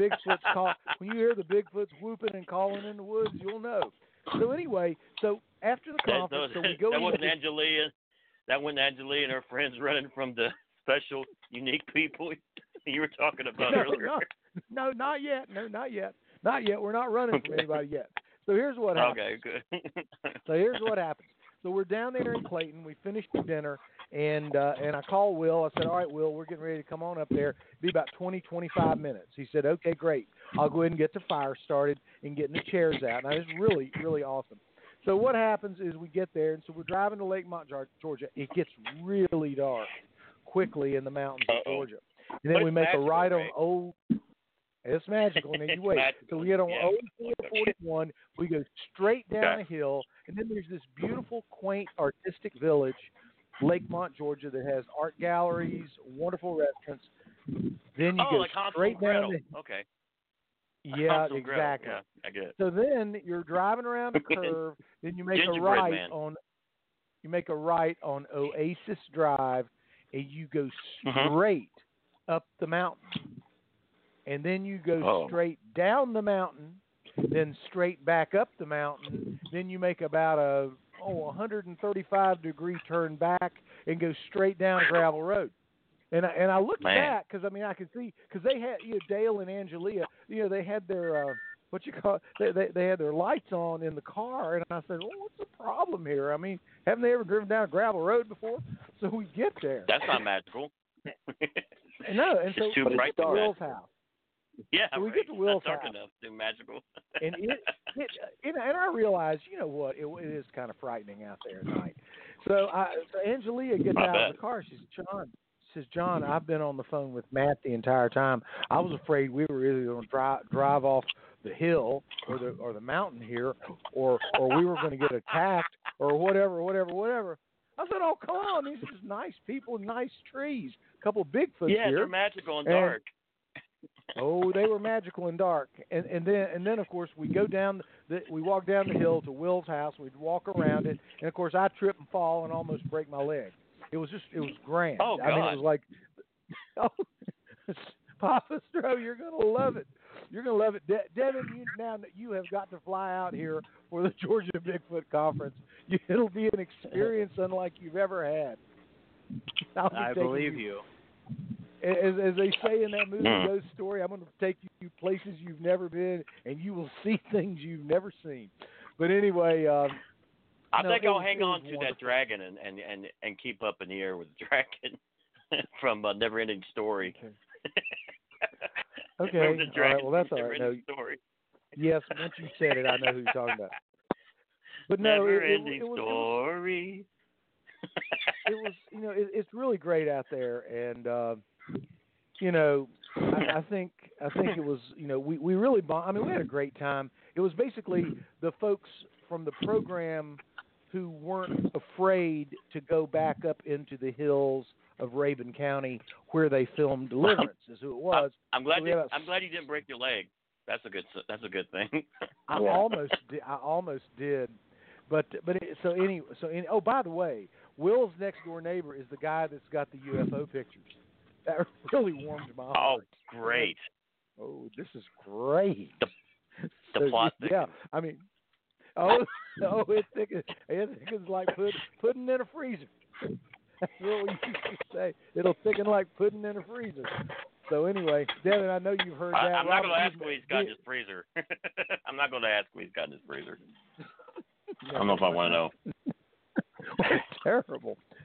Bigfoots whooping and calling in the woods, you'll know. So anyway, so after the conference, so we go. That wasn't Angelia. That wasn't Angelia and her friends running from the special, unique people you were talking about earlier. No, not yet. No, not yet. Not yet. We're not running from anybody yet. So here's what happens. Okay, good. So here's what happens. So we're down there in Clayton. We finished the dinner, and I called Will. I said, "All right, Will, we're getting ready to come on up there. It'll be about 25 minutes." He said, "Okay, great. I'll go ahead and get the fire started and getting the chairs out." Now, it's really, really awesome. So what happens is we get there, and so we're driving to Lakemont, Georgia. It gets really dark quickly in the mountains of Georgia. And then we make a right on Old. It's magical. And then you wait. So we get on Old 441. We go straight down a hill, and then there's this beautiful, quaint, artistic village, Lakemont, Georgia, that has art galleries, wonderful restaurants. Then you go like straight down. Okay. Yeah, exactly. Yeah, I get it. So then you're driving around the curve. Then you make a right on. You make a right on Oasis Drive, and you go straight up the mountain. And then you go straight down the mountain, then straight back up the mountain. Then you make about a 135-degree turn back and go straight down a gravel road. And I looked at that because I mean I could see because they had Dale and Angelia, they had their they had their lights on in the car, and I said, "Well, what's the problem here? I mean, haven't they ever driven down a gravel road before?" So we get there. That's not magical. No, and so we get to Will's house. Yeah, so we get to Will's dark house. Enough to magical. and and I realized, it is kind of frightening out there at night. So Angelia gets out of the car. She says, John, I've been on the phone with Matt the entire time. I was afraid we were either going to drive off the hill or the mountain here, or we were going to get attacked or whatever. I said, oh, come on, these are just nice people, nice trees, a couple of Bigfoots here. Yeah, they're magical and dark. Oh, they were magical and dark, and then of course we walk down the hill to Will's house. We'd walk around it, and of course I trip and fall and almost break my leg. It was grand. Oh, God. I mean, it was like, Papa Stro, you're gonna love it. You're gonna love it, Devin. Now that you have got to fly out here for the Georgia Bigfoot Conference, it'll be an experience unlike you've ever had. I believe you. As they say in that movie Ghost Story, I'm going to take you places you've never been, and you will see things you've never seen. But anyway, I think I'll hang on to that dragon and keep up in the air with the dragon from Never Ending Story. Okay. All right. Well, that's all right. No, Story. Yes, once you said it, I know who you're talking about. But no, Never Ending Story. It was, it's really great out there, and I think it was, we really I mean, we had a great time. It was basically the folks from the program who weren't afraid to go back up into the hills of Rabun County where they filmed Deliverance, is who it was. I'm glad you didn't break your leg. That's a good thing. I almost did. But oh, by the way, Will's next door neighbor is the guy that's got the UFO pictures. That really warmed my heart. Oh, great. Oh, this is great. The plot thing. Yeah, I mean, it's thickens like pudding in a freezer. That's what we used to say. It'll thicken like pudding in a freezer. So anyway, Devin, I know you've heard that. I'm not going to ask what he's got in his freezer. I'm not going to ask what he's got in his freezer. I don't know if I want to know. Well, terrible.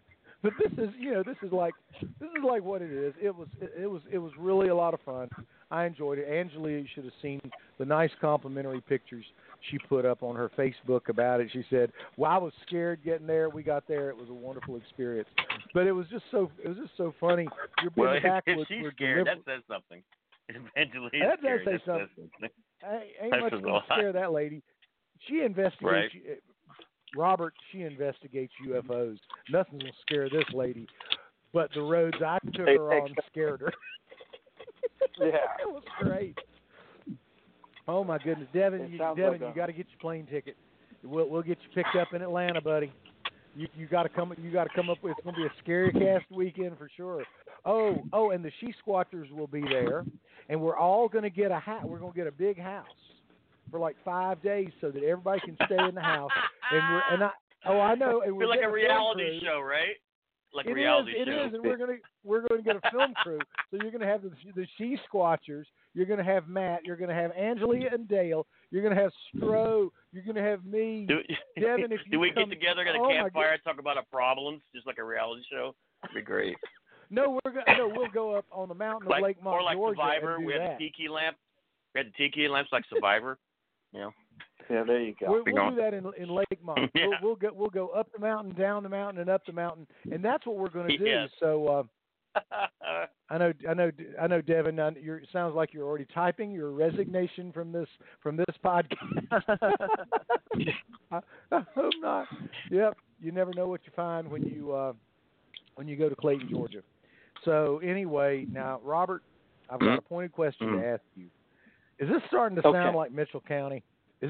But this is like what it is. It was really a lot of fun. I enjoyed it. Angela, you should have seen the nice complimentary pictures she put up on her Facebook about it. She said, "Well, I was scared getting there. We got there. It was a wonderful experience." But it was just so funny. You're being if she's scared, that says something. Angela is that scared. Does say something. Ain't much going to scare that lady. She investigates. Right. Robert, she investigates UFOs. Nothing's going to scare this lady. But the roads I took her on scared her. Yeah. It was great. Oh, my goodness. Devin, you got to get your plane ticket. We'll get you picked up in Atlanta, buddy. You got to come up with, it's going to be a scary cast weekend for sure. Oh, and the She Squatchers will be there, and we're all going to get we're going to get a big house for like 5 days so that everybody can stay in the house. I know. And we're like a reality show, right? Like a reality show. It is, and we're going to get a film crew. So you're going to have the She Squatchers. You're going to have Matt. You're going to have Angelia and Dale. You're going to have Stro. You're going to have me. Devin, if you do we get together at a campfire and talk about our problems, just like a reality show? That'd be great. No, we'll go up on the mountain of Lake Mont, or like Georgia, Survivor. and do we had that. the tiki lamp. We had the tiki lamps like Survivor. Yeah, there you go. We'll do that in Lake Mont. Yeah. We'll go up the mountain, down the mountain, and up the mountain, and that's what we're going to do. Yes. So I know, Devin. It sounds like you're already typing your resignation from this podcast. I hope not. Yep. You never know what you find when you go to Clayton, Georgia. So anyway, now Robert, I've got a pointed question to ask you. Is this starting to sound like Mitchell County? We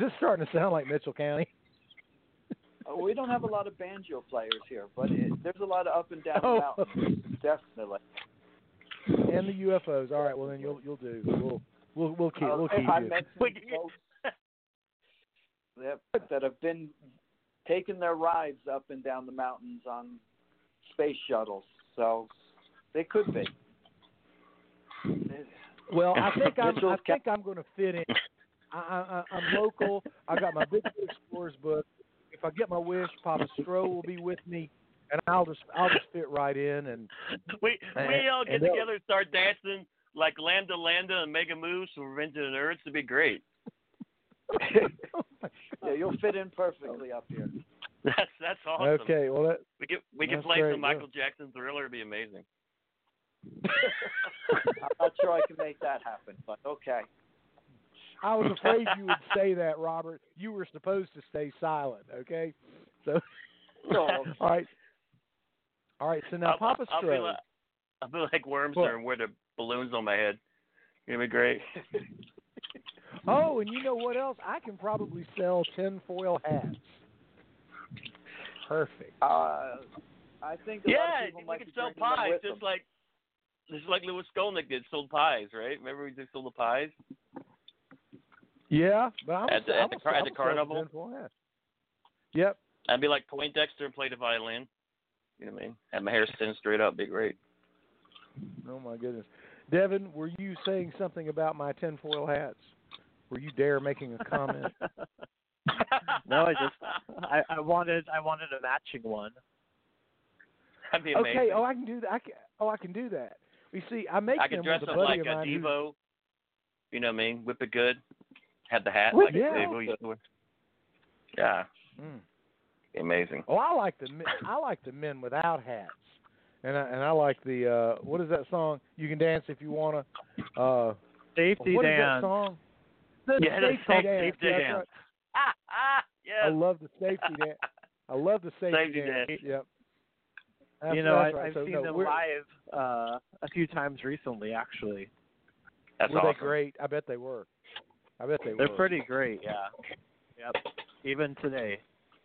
don't have a lot of banjo players here, but there's a lot of up and down mountains, definitely. And the UFOs. All right, well then you'll do. We'll keep I you. met some folks that have been taking their rides up and down the mountains on space shuttles, so they could be. Well, I think I'm going to fit in. I'm local. I got my Bigfoot Explorers book. If I get my wish, Papa Stro will be with me, and I'll just fit right in. And we all get together and start dancing like Lambda and Mega Moves from Revenge of the Nerds. It'd be great. Yeah, you'll fit in perfectly up here. That's awesome. Okay, well we can play some Michael Jackson Thriller. It'd be amazing. I'm not sure I can make that happen, but okay. I was afraid you would say that, Robert. You were supposed to stay silent, okay? So, all right. So now, Papa Stro. I'll be like Wormster and wear the balloons on my head. It'd be great. Oh, and you know what else? I can probably sell tinfoil hats. Perfect. I think a lot of people might we could sell pies just like Louis Skolnick did, sold pies, right? Remember we just sold the pies? Yeah, but at the carnival. Yep. I'd be like Poindexter and play the violin. You know what I mean? Have my hair stand straight up, be great. Oh my goodness, Devin, were you saying something about my tinfoil hats? Were you making a comment? No, I wanted a matching one. That'd be amazing. Okay. Oh, I can do that. I can do that. You see, I could dress with up a buddy like of a mine Devo. You know what I mean? Whip it good. Have the hat like Devo used to wear. Yeah. Amazing. Oh, I like the men without hats, and I like the what is that song? You can dance if you wanna. Safety what dance. Is that song? Safety dance. Right. Yes. I love the safety dance. I love the safety dance. Yep. I've seen them live a few times recently, actually. Were they great? I bet they were. They're pretty great, yeah. Yep. Even today.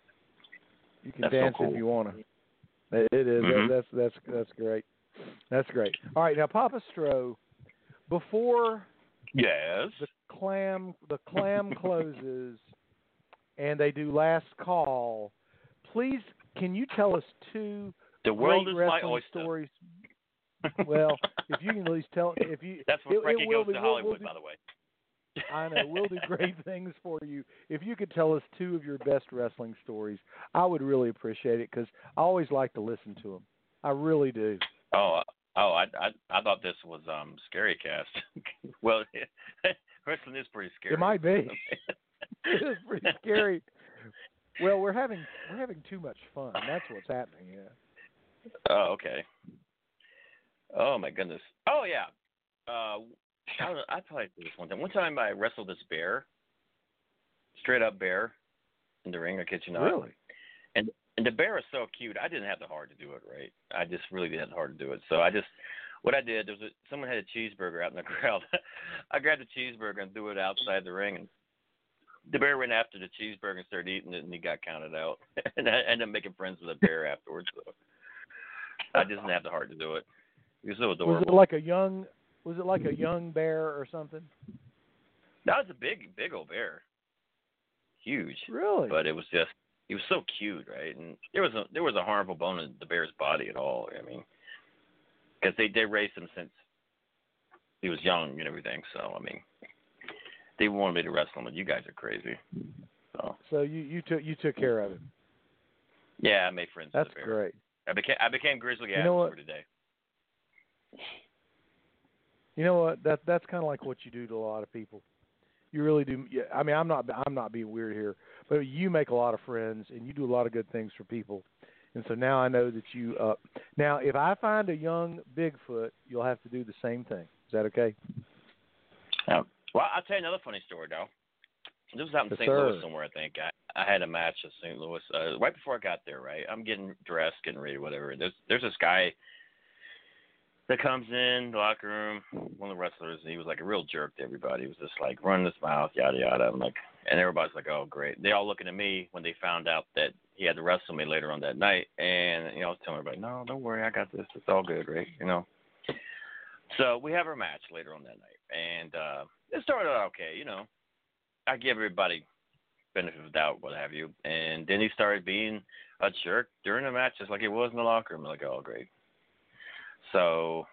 You can dance if you want to. It is. Mm-hmm. That's great. That's great. All right, now Papa Stro, before the clam closes and they do last call, please can you tell us two the world great is wrestling my oyster. stories? Well, if you can at least tell if you that's what Frankie goes to Hollywood, by the way. I know. We'll do great things for you. If you could tell us two of your best wrestling stories, I would really appreciate it because I always like to listen to them. I really do. I thought this was Scary Cast. Well, wrestling is pretty scary. It might be. It is pretty scary. Well, we're having too much fun. That's what's happening. Yeah. Oh, okay. Oh my goodness. Oh yeah. I probably did this one time. One time I wrestled this bear, straight up bear, in the ring. I kid you not. Really? And the bear is so cute. I didn't have the heart to do it, right? I just really didn't have the heart to do it. So what I did, someone had a cheeseburger out in the crowd. I grabbed the cheeseburger and threw it outside the ring, and the bear went after the cheeseburger and started eating it, and he got counted out. And I ended up making friends with the bear afterwards. So I just didn't have the heart to do it. He was so adorable. Was it like a young bear or something? That was a big old bear. Huge. Really? But it was just, he was so cute, right? And there was a harmful bone in the bear's body at all. I mean, because they raised him since he was young and everything. So I mean, they wanted me to wrestle him, but you guys are crazy. So you took care of him. Yeah, I made friends with the bear. That's great. I became Grizzly Adams for today. You know what? That's kind of like what you do to a lot of people. You really do. Yeah, I mean, I'm not being weird here, but you make a lot of friends and you do a lot of good things for people. And so now I know that you. Now, if I find a young Bigfoot, you'll have to do the same thing. Is that okay? Well, I'll tell you another funny story, though. This was out in St. Louis somewhere, I think. I had a match in St. Louis right before I got there. Right, I'm getting dressed, getting ready, whatever. There's this guy that comes in the locker room, one of the wrestlers, and he was like a real jerk to everybody. He was just like running his mouth, yada yada. I'm like, and everybody's like, oh great. They all looking at me when they found out that he had to wrestle me later on that night, and I was telling everybody, no, don't worry, I got this. It's all good, right? So we have our match later on that night, and it started out okay. I give everybody benefit of the doubt, what have you, and then he started being a jerk during the match, just like he was in the locker room. I'm like, oh great. So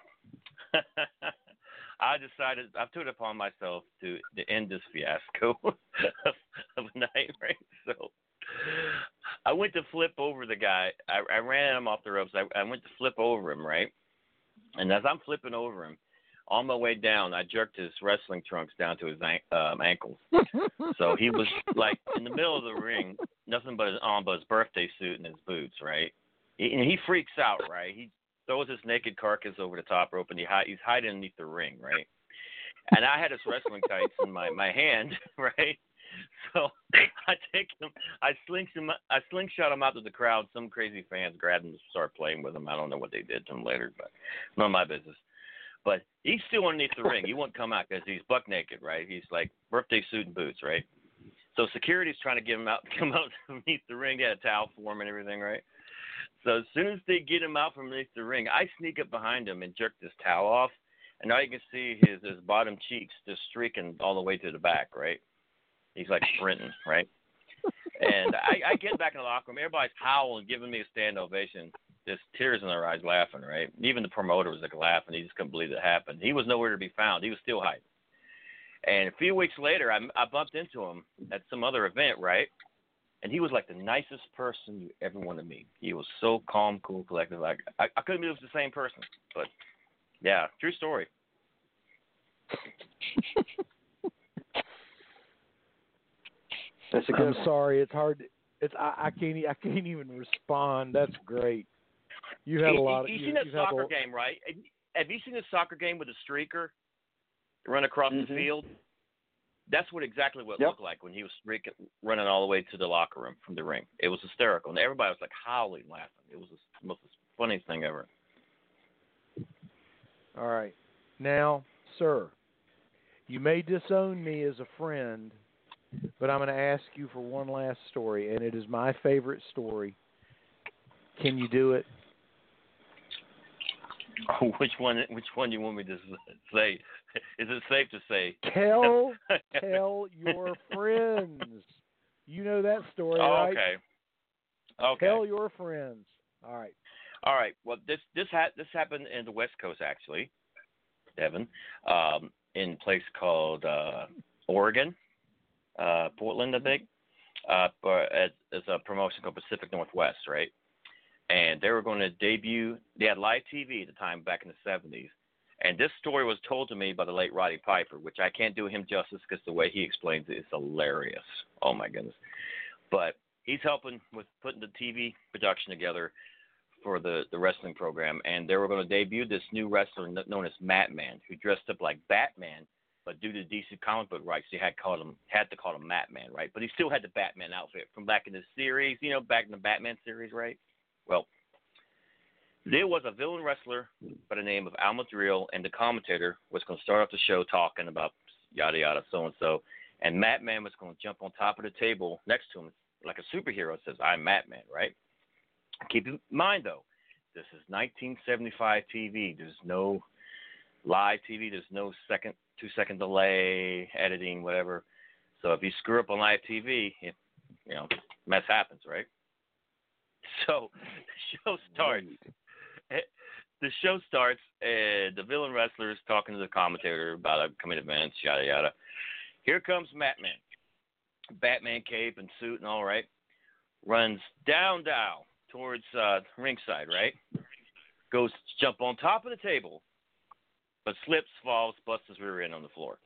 I took it upon myself to end this fiasco of a night, right? So I went to flip over the guy. I ran him off the ropes. I went to flip over him, right? And as I'm flipping over him, on my way down, I jerked his wrestling trunks down to his ankles. So he was like in the middle of the ring, nothing but his birthday suit and his boots, right? And he freaks out, right? He throws his naked carcass over the top rope, and he's hiding underneath the ring, right? And I had his wrestling tights in my hand, right? So I take him, I slingshot him out to the crowd. Some crazy fans grabbed him to start playing with him. I don't know what they did to him later, but none of my business. But he's still underneath the ring. He won't come out because he's buck naked, right? He's like birthday suit and boots, right? So security's trying to get him out, come out underneath the ring. They had a towel for him and everything, right? So as soon as they get him out from underneath the ring, I sneak up behind him and jerk this towel off, and now you can see his bottom cheeks just streaking all the way to the back, right? He's like sprinting, right? And I get back in the locker room. Everybody's howling, giving me a stand ovation. Just tears in their eyes, laughing, right? Even the promoter was like laughing. He just couldn't believe it happened. He was nowhere to be found. He was still hiding. And a few weeks later, I bumped into him at some other event, right? And he was like the nicest person you ever want to meet. He was so calm, cool, collected. Like I couldn't believe it was the same person. But yeah, true story. I'm sorry. It's hard. I can't even respond. That's great. You had a lot of. You seen that soccer game, right? Have you seen the soccer game with a streaker run across the field? That's exactly what it looked like when he was streaking, running all the way to the locker room from the ring. It was hysterical, and everybody was like howling, laughing. It was the most funniest thing ever. All right, now, sir, you may disown me as a friend, but I'm going to ask you for one last story, and it is my favorite story. Can you do it? Oh, which one do you want me to say? Is it safe to say? Tell your friends. You know that story, right? Okay. Tell your friends. All right. Well, this happened in the West Coast, actually, Devin, in a place called Oregon, Portland, I think. But it's a promotion called Pacific Northwest, right? and they were going to debut. They had live TV at the time back in the 70s. And this story was told to me by the late Roddy Piper, which I can't do him justice because the way he explains it is hilarious. Oh, my goodness. But he's helping with putting the TV production together for the wrestling program. And they were going to debut this new wrestler known as Matman, who dressed up like Batman, but due to DC comic book rights, they had to call him Matman, right? But he still had the Batman outfit from back in the series, back in the Batman series, right? Well, there was a villain wrestler by the name of Al Madrigal, and the commentator was going to start off the show talking about yada yada, so and so, and Matman was going to jump on top of the table next to him like a superhero. Says, "I'm Matman," right? Keep in mind though, this is 1975 TV. There's no live TV. There's no 2-second delay, editing, whatever. So if you screw up on live TV, mess happens, right? So the show starts. The show starts, and the villain wrestler is talking to the commentator about upcoming events, yada, yada. Here comes Matman. Batman cape and suit and all, right? Runs down towards ringside, right? Goes to jump on top of the table, but slips, falls, busts his rear end on the floor.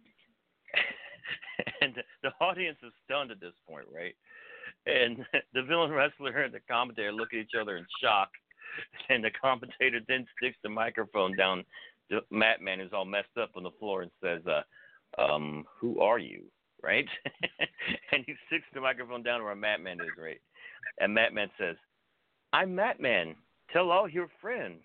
And the audience is stunned at this point, right? And the villain wrestler and the commentator look at each other in shock. And the commentator then sticks the microphone down to Matman, who's all messed up on the floor, and says, who are you, right? And he sticks the microphone down where Matman is, right? And Matman says, "I'm Matman. Tell all your friends."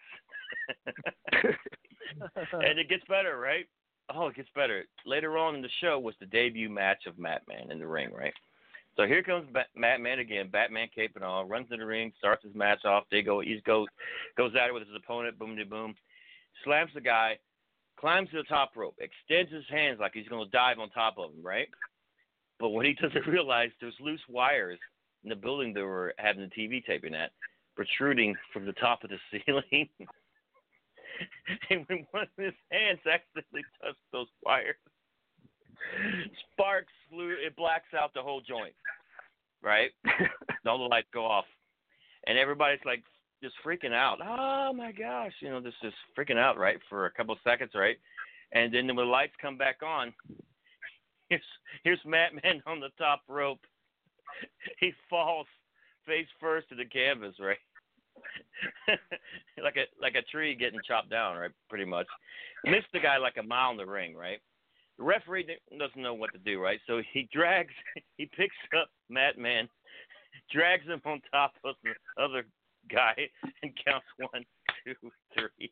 And it gets better, right? Oh, it gets better. Later on in the show was the debut match of Matman in the ring, right? So here comes Matman again, Batman cape and all, runs to the ring, starts his match off. He goes at it with his opponent, boom, de boom, slams the guy, climbs to the top rope, extends his hands like he's going to dive on top of him, right? But what he doesn't realize, there's loose wires in the building they were having the TV taping at, protruding from the top of the ceiling. And when one of his hands accidentally touched those wires, sparks flew. It blacks out the whole joint, right? All the lights go off, and everybody's like just freaking out. Oh my gosh, this is freaking out, right, for a couple of seconds, right? And then when the lights come back on, here's Matman on the top rope. He falls face first to the canvas, right? like a tree getting chopped down, right? Pretty much. Missed the guy like a mile in the ring, right? The referee doesn't know what to do, right? So he picks up Matman, drags him on top of the other guy, and counts 1, 2, 3.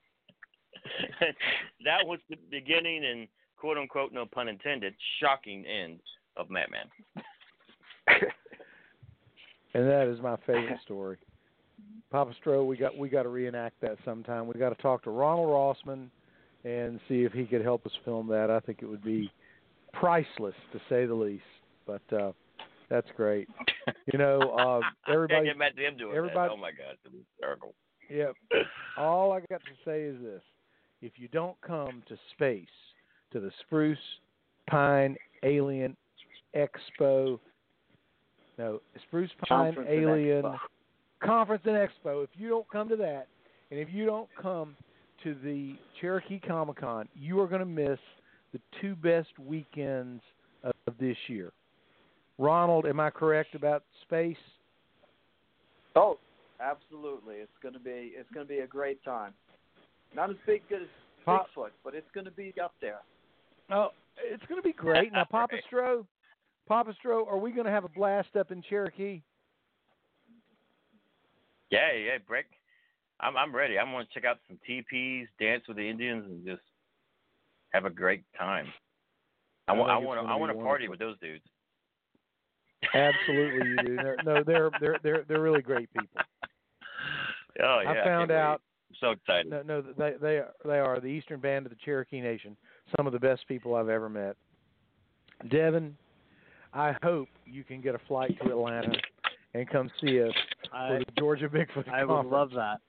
That was the beginning and quote unquote, no pun intended, shocking end of Matman. And that is my favorite story. Papa Stro, we got to reenact that sometime. We got to talk to Ronald Rossman and see if he could help us film that. I think it would be priceless, to say the least. But that's great. Everybody. Get back to him doing that. Oh my God, it's hysterical. Yep. All I got to say is this: if you don't come to space, to the Spruce Pine Alien Expo, Spruce Pine Alien Conference and Expo. If you don't come to that, and if you don't come to the Cherokee Comic-Con, you are going to miss the 2 best weekends of this year. Ronald, am I correct about space? Oh, absolutely. It's going to be a great time. Not as big as Bigfoot, but it's going to be up there. Oh, it's going to be great. Now, Papa Stro, are we going to have a blast up in Cherokee? Yeah, Brick. I'm ready. I'm going to check out some teepees, dance with the Indians, and just have a great time. I want to party with those dudes. Absolutely, you do. They're really great people. Oh yeah, I found out. I'm so excited. No, they are the Eastern Band of the Cherokee Nation. Some of the best people I've ever met. Devin, I hope you can get a flight to Atlanta and come see us for the Georgia Bigfoot Conference. I would love that.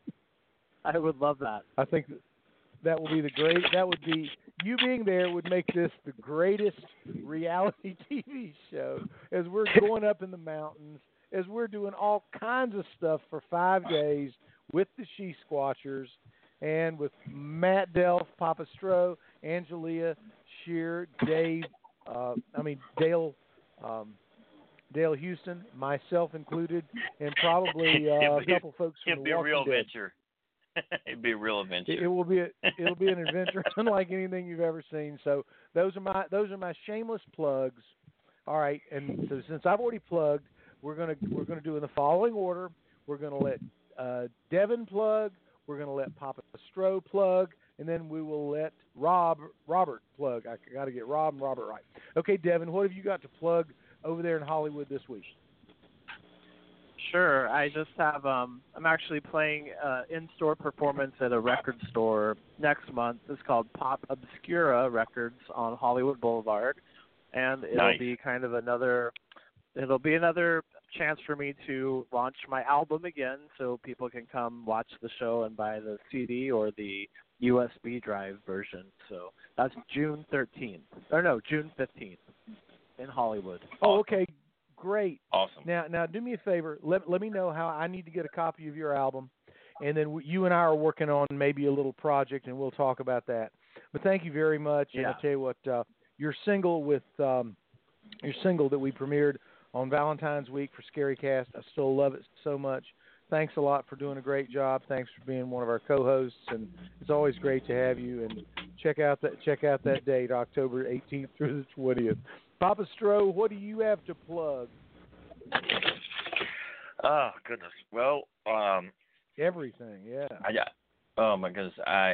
I think that will be you being there would make this the greatest reality TV show, as we're going up in the mountains as we're doing all kinds of stuff for 5 days with the She Squatchers and with Matt Delf, Papa Stro, Angelia, Shear, Dale, Dale Houston, myself included, and probably a couple folks from The Walking Dead. It'll be a real adventure. It'd be a real adventure. It'll be an adventure unlike anything you've ever seen. So those are my shameless plugs. All right, and so since I've already plugged, we're gonna do in the following order. We're gonna let Devin plug. We're gonna let Papa Stro plug, and then we will let Robert plug. I got to get Rob and Robert right. Okay, Devin, what have you got to plug over there in Hollywood this week? Sure. I just have I'm actually playing in-store performance at a record store next month. It's called Pop Obscura Records on Hollywood Boulevard, and it'll be kind of another chance for me to launch my album again, so people can come watch the show and buy the CD or the USB drive version. So that's June 15th in Hollywood. Oh, okay. Great. Awesome. Now do me a favor. Let me know how I need to get a copy of your album, and then you and I are working on maybe a little project, and we'll talk about that. But thank you very much. Yeah. And I'll tell you what, your single that we premiered on Valentine's Week for ScaryCast, I still love it so much. Thanks a lot for doing a great job. Thanks for being one of our co-hosts, and it's always great to have you. And check out that date, October 18th through the 20th. Papa Stro, what do you have to plug? Oh goodness. Well, everything. Yeah. Oh my goodness.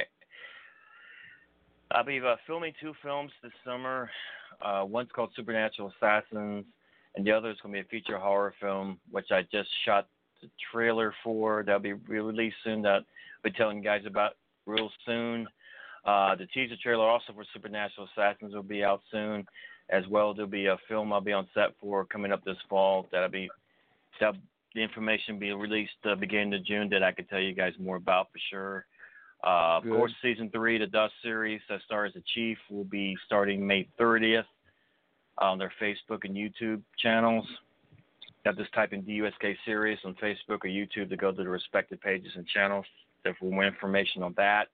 I'll be filming 2 films this summer. One's called Supernatural Assassins, and the other is going to be a feature horror film, which I just shot the trailer for. That'll be released soon. That I'll be telling you guys about real soon. The teaser trailer also for Supernatural Assassins will be out soon. As well, there'll be a film I'll be on set for coming up this fall. The information will be released beginning of June that I can tell you guys more about for sure. Of course, Season 3, the Dust series, that stars the Chief, will be starting May 30th on their Facebook and YouTube channels. You have to type in DUSK series on Facebook or YouTube to go to the respective pages and channels for more information on that.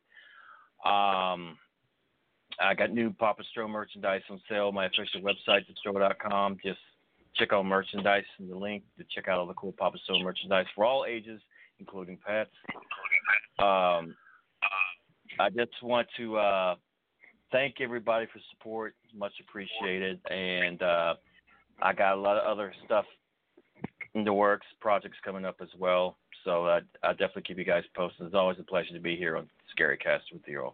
I got new Papa Stro merchandise on sale. My official website, thestro.com. Just check out merchandise and the link to check out all the cool Papa Stro merchandise for all ages, including pets. I just want to thank everybody for support. Much appreciated. And I got a lot of other stuff in the works, projects coming up as well. So I'll definitely keep you guys posted. It's always a pleasure to be here on ScaryCast with you all.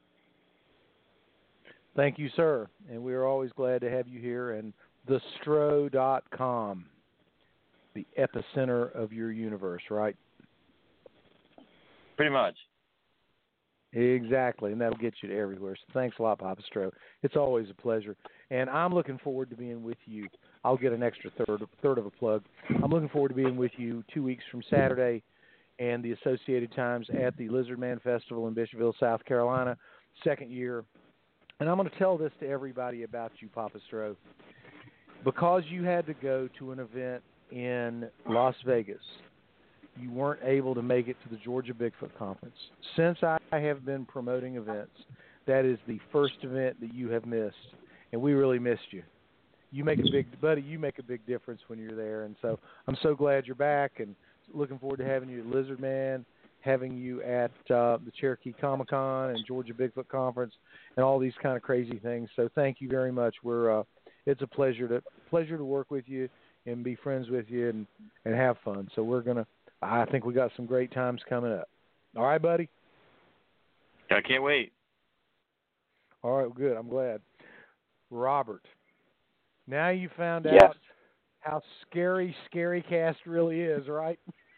Thank you, sir. And we are always glad to have you here. And thestro.com, the epicenter of your universe, right? Pretty much. Exactly, and that'll get you to everywhere. So thanks a lot, Papa Stro. It's always a pleasure. And I'm looking forward to being with you. I'll get an extra third of a plug. I'm looking forward to being with you 2 weeks from Saturday and the Associated Times at the Lizard Man Festival in Bishopville, South Carolina, 2nd year. And I'm going to tell this to everybody about you, Papa Stro. Because you had to go to an event in Las Vegas, you weren't able to make it to the Georgia Bigfoot Conference. Since I have been promoting events, that is the first event that you have missed, and we really missed you. You make a big difference when you're there, and so I'm so glad you're back, and looking forward to having you at Lizard Man, having you at the Cherokee Comic-Con and Georgia Bigfoot Conference, and all these kind of crazy things. So thank you very much. It's a pleasure to work with you and be friends with you and have fun. So I think we got some great times coming up. All right, buddy? I can't wait. All right, good. I'm glad. Robert, now you found out how scary ScaryCast really is, right?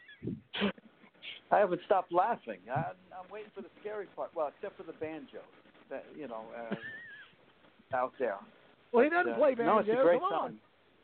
I haven't stopped laughing. I'm waiting for the scary part. Well, except for the banjo, out there. Well, he doesn't play banjo. No, it's a great Come time.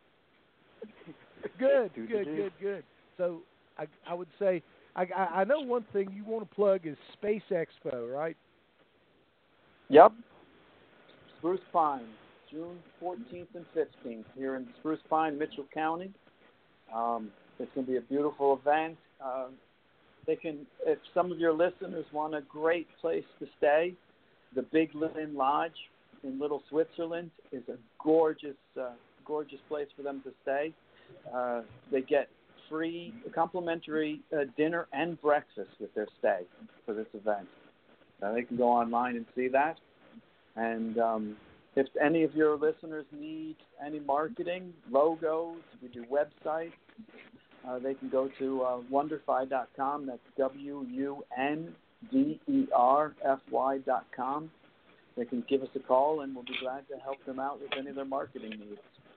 on. Good. So I would say, I know one thing you want to plug is Space Expo, right? Yep. Spruce Pine, June 14th and 15th here in Spruce Pine, Mitchell County. It's going to be a beautiful event. They can, if some of your listeners want a great place to stay, the Big Lynn Lodge in Little Switzerland is a gorgeous place for them to stay. They get free, complimentary dinner and breakfast with their stay for this event. They can go online and see that. And if any of your listeners need any marketing, logos, we do websites, they can go to wonderfy.com. That's WUNDERFY.com. They can give us a call, and we'll be glad to help them out with any of their marketing needs.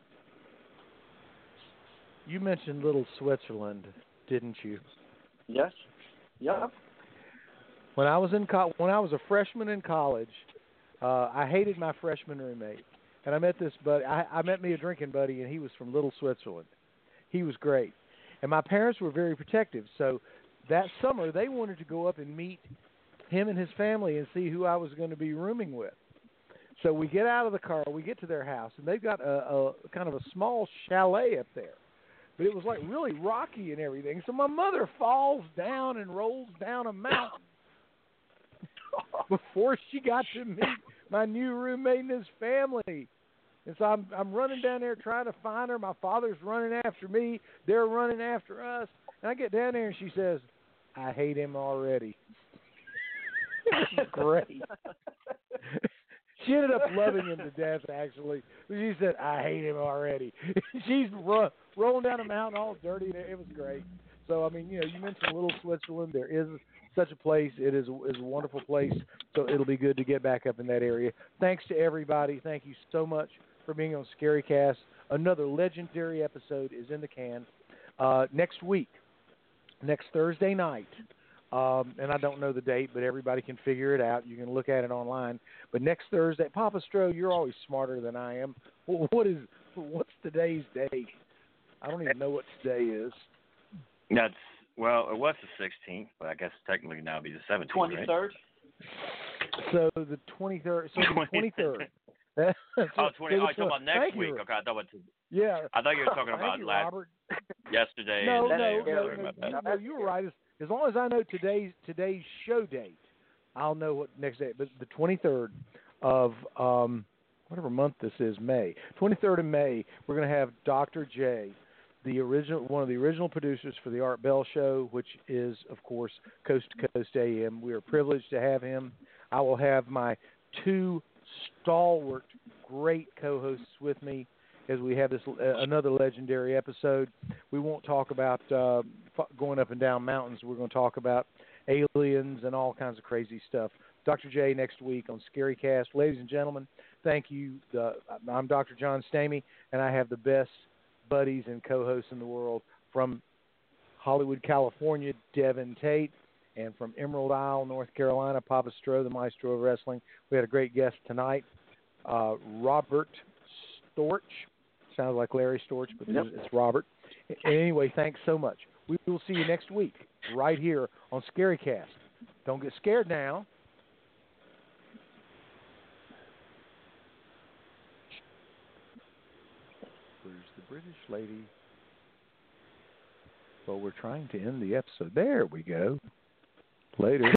You mentioned Little Switzerland, didn't you? Yes. Yep. When I was a freshman in college, I hated my freshman roommate, and I met this buddy. I met me a drinking buddy, and he was from Little Switzerland. He was great, and my parents were very protective. So that summer, they wanted to go up and meet him and his family and see who I was going to be rooming with. So we get out of the car, we get to their house, and they've got a kind of a small chalet up there. But it was like really rocky and everything. So my mother falls down and rolls down a mountain before she got to meet my new roommate and his family. And so I'm running down there trying to find her. My father's running after me. They're running after us. And I get down there and she says, "I hate him already." It was great. She ended up loving him to death, actually. She said, "I hate him already." She's rolling down a mountain all dirty. It was great. So, I mean, you mentioned Little Switzerland. There is such a place. It is a wonderful place. So it'll be good to get back up in that area. Thanks to everybody. Thank you so much for being on ScaryCast. Another legendary episode is in the can. Next week, next Thursday night, and I don't know the date, but everybody can figure it out. You can look at it online. But next Thursday, Papa Stro, you're always smarter than I am. What's today's date? I don't even know what today is. It was the 16th, but I guess technically now it'll be the 17th, 23rd? right? So the 23rd. So the 23rd. You're talking about next week. Okay, I thought you were talking about yesterday. No, you were right. As long as I know today's show date, I'll know what next day. But the 23rd of whatever month this is, May. 23rd of May, we're going to have Dr. J, one of the original producers for the Art Bell Show, which is, of course, Coast to Coast AM. We are privileged to have him. I will have my two stalwart, great co-hosts with me as we have this another legendary episode. We won't talk about going up and down mountains. We're going to talk about aliens and all kinds of crazy stuff. Dr. J next week on ScaryCast. Ladies and gentlemen, thank you. I'm Dr. John Stamey, and I have the best buddies and co-hosts in the world from Hollywood, California, Devin Tate, and from Emerald Isle, North Carolina, Papa Stro, the maestro of wrestling. We had a great guest tonight, Robert Storch. Sounds like Larry Storch, but it's Robert. Anyway, thanks so much. We will see you next week right here on ScaryCast. Don't get scared now. Where's the British lady? Well, we're trying to end the episode. There we go. Later.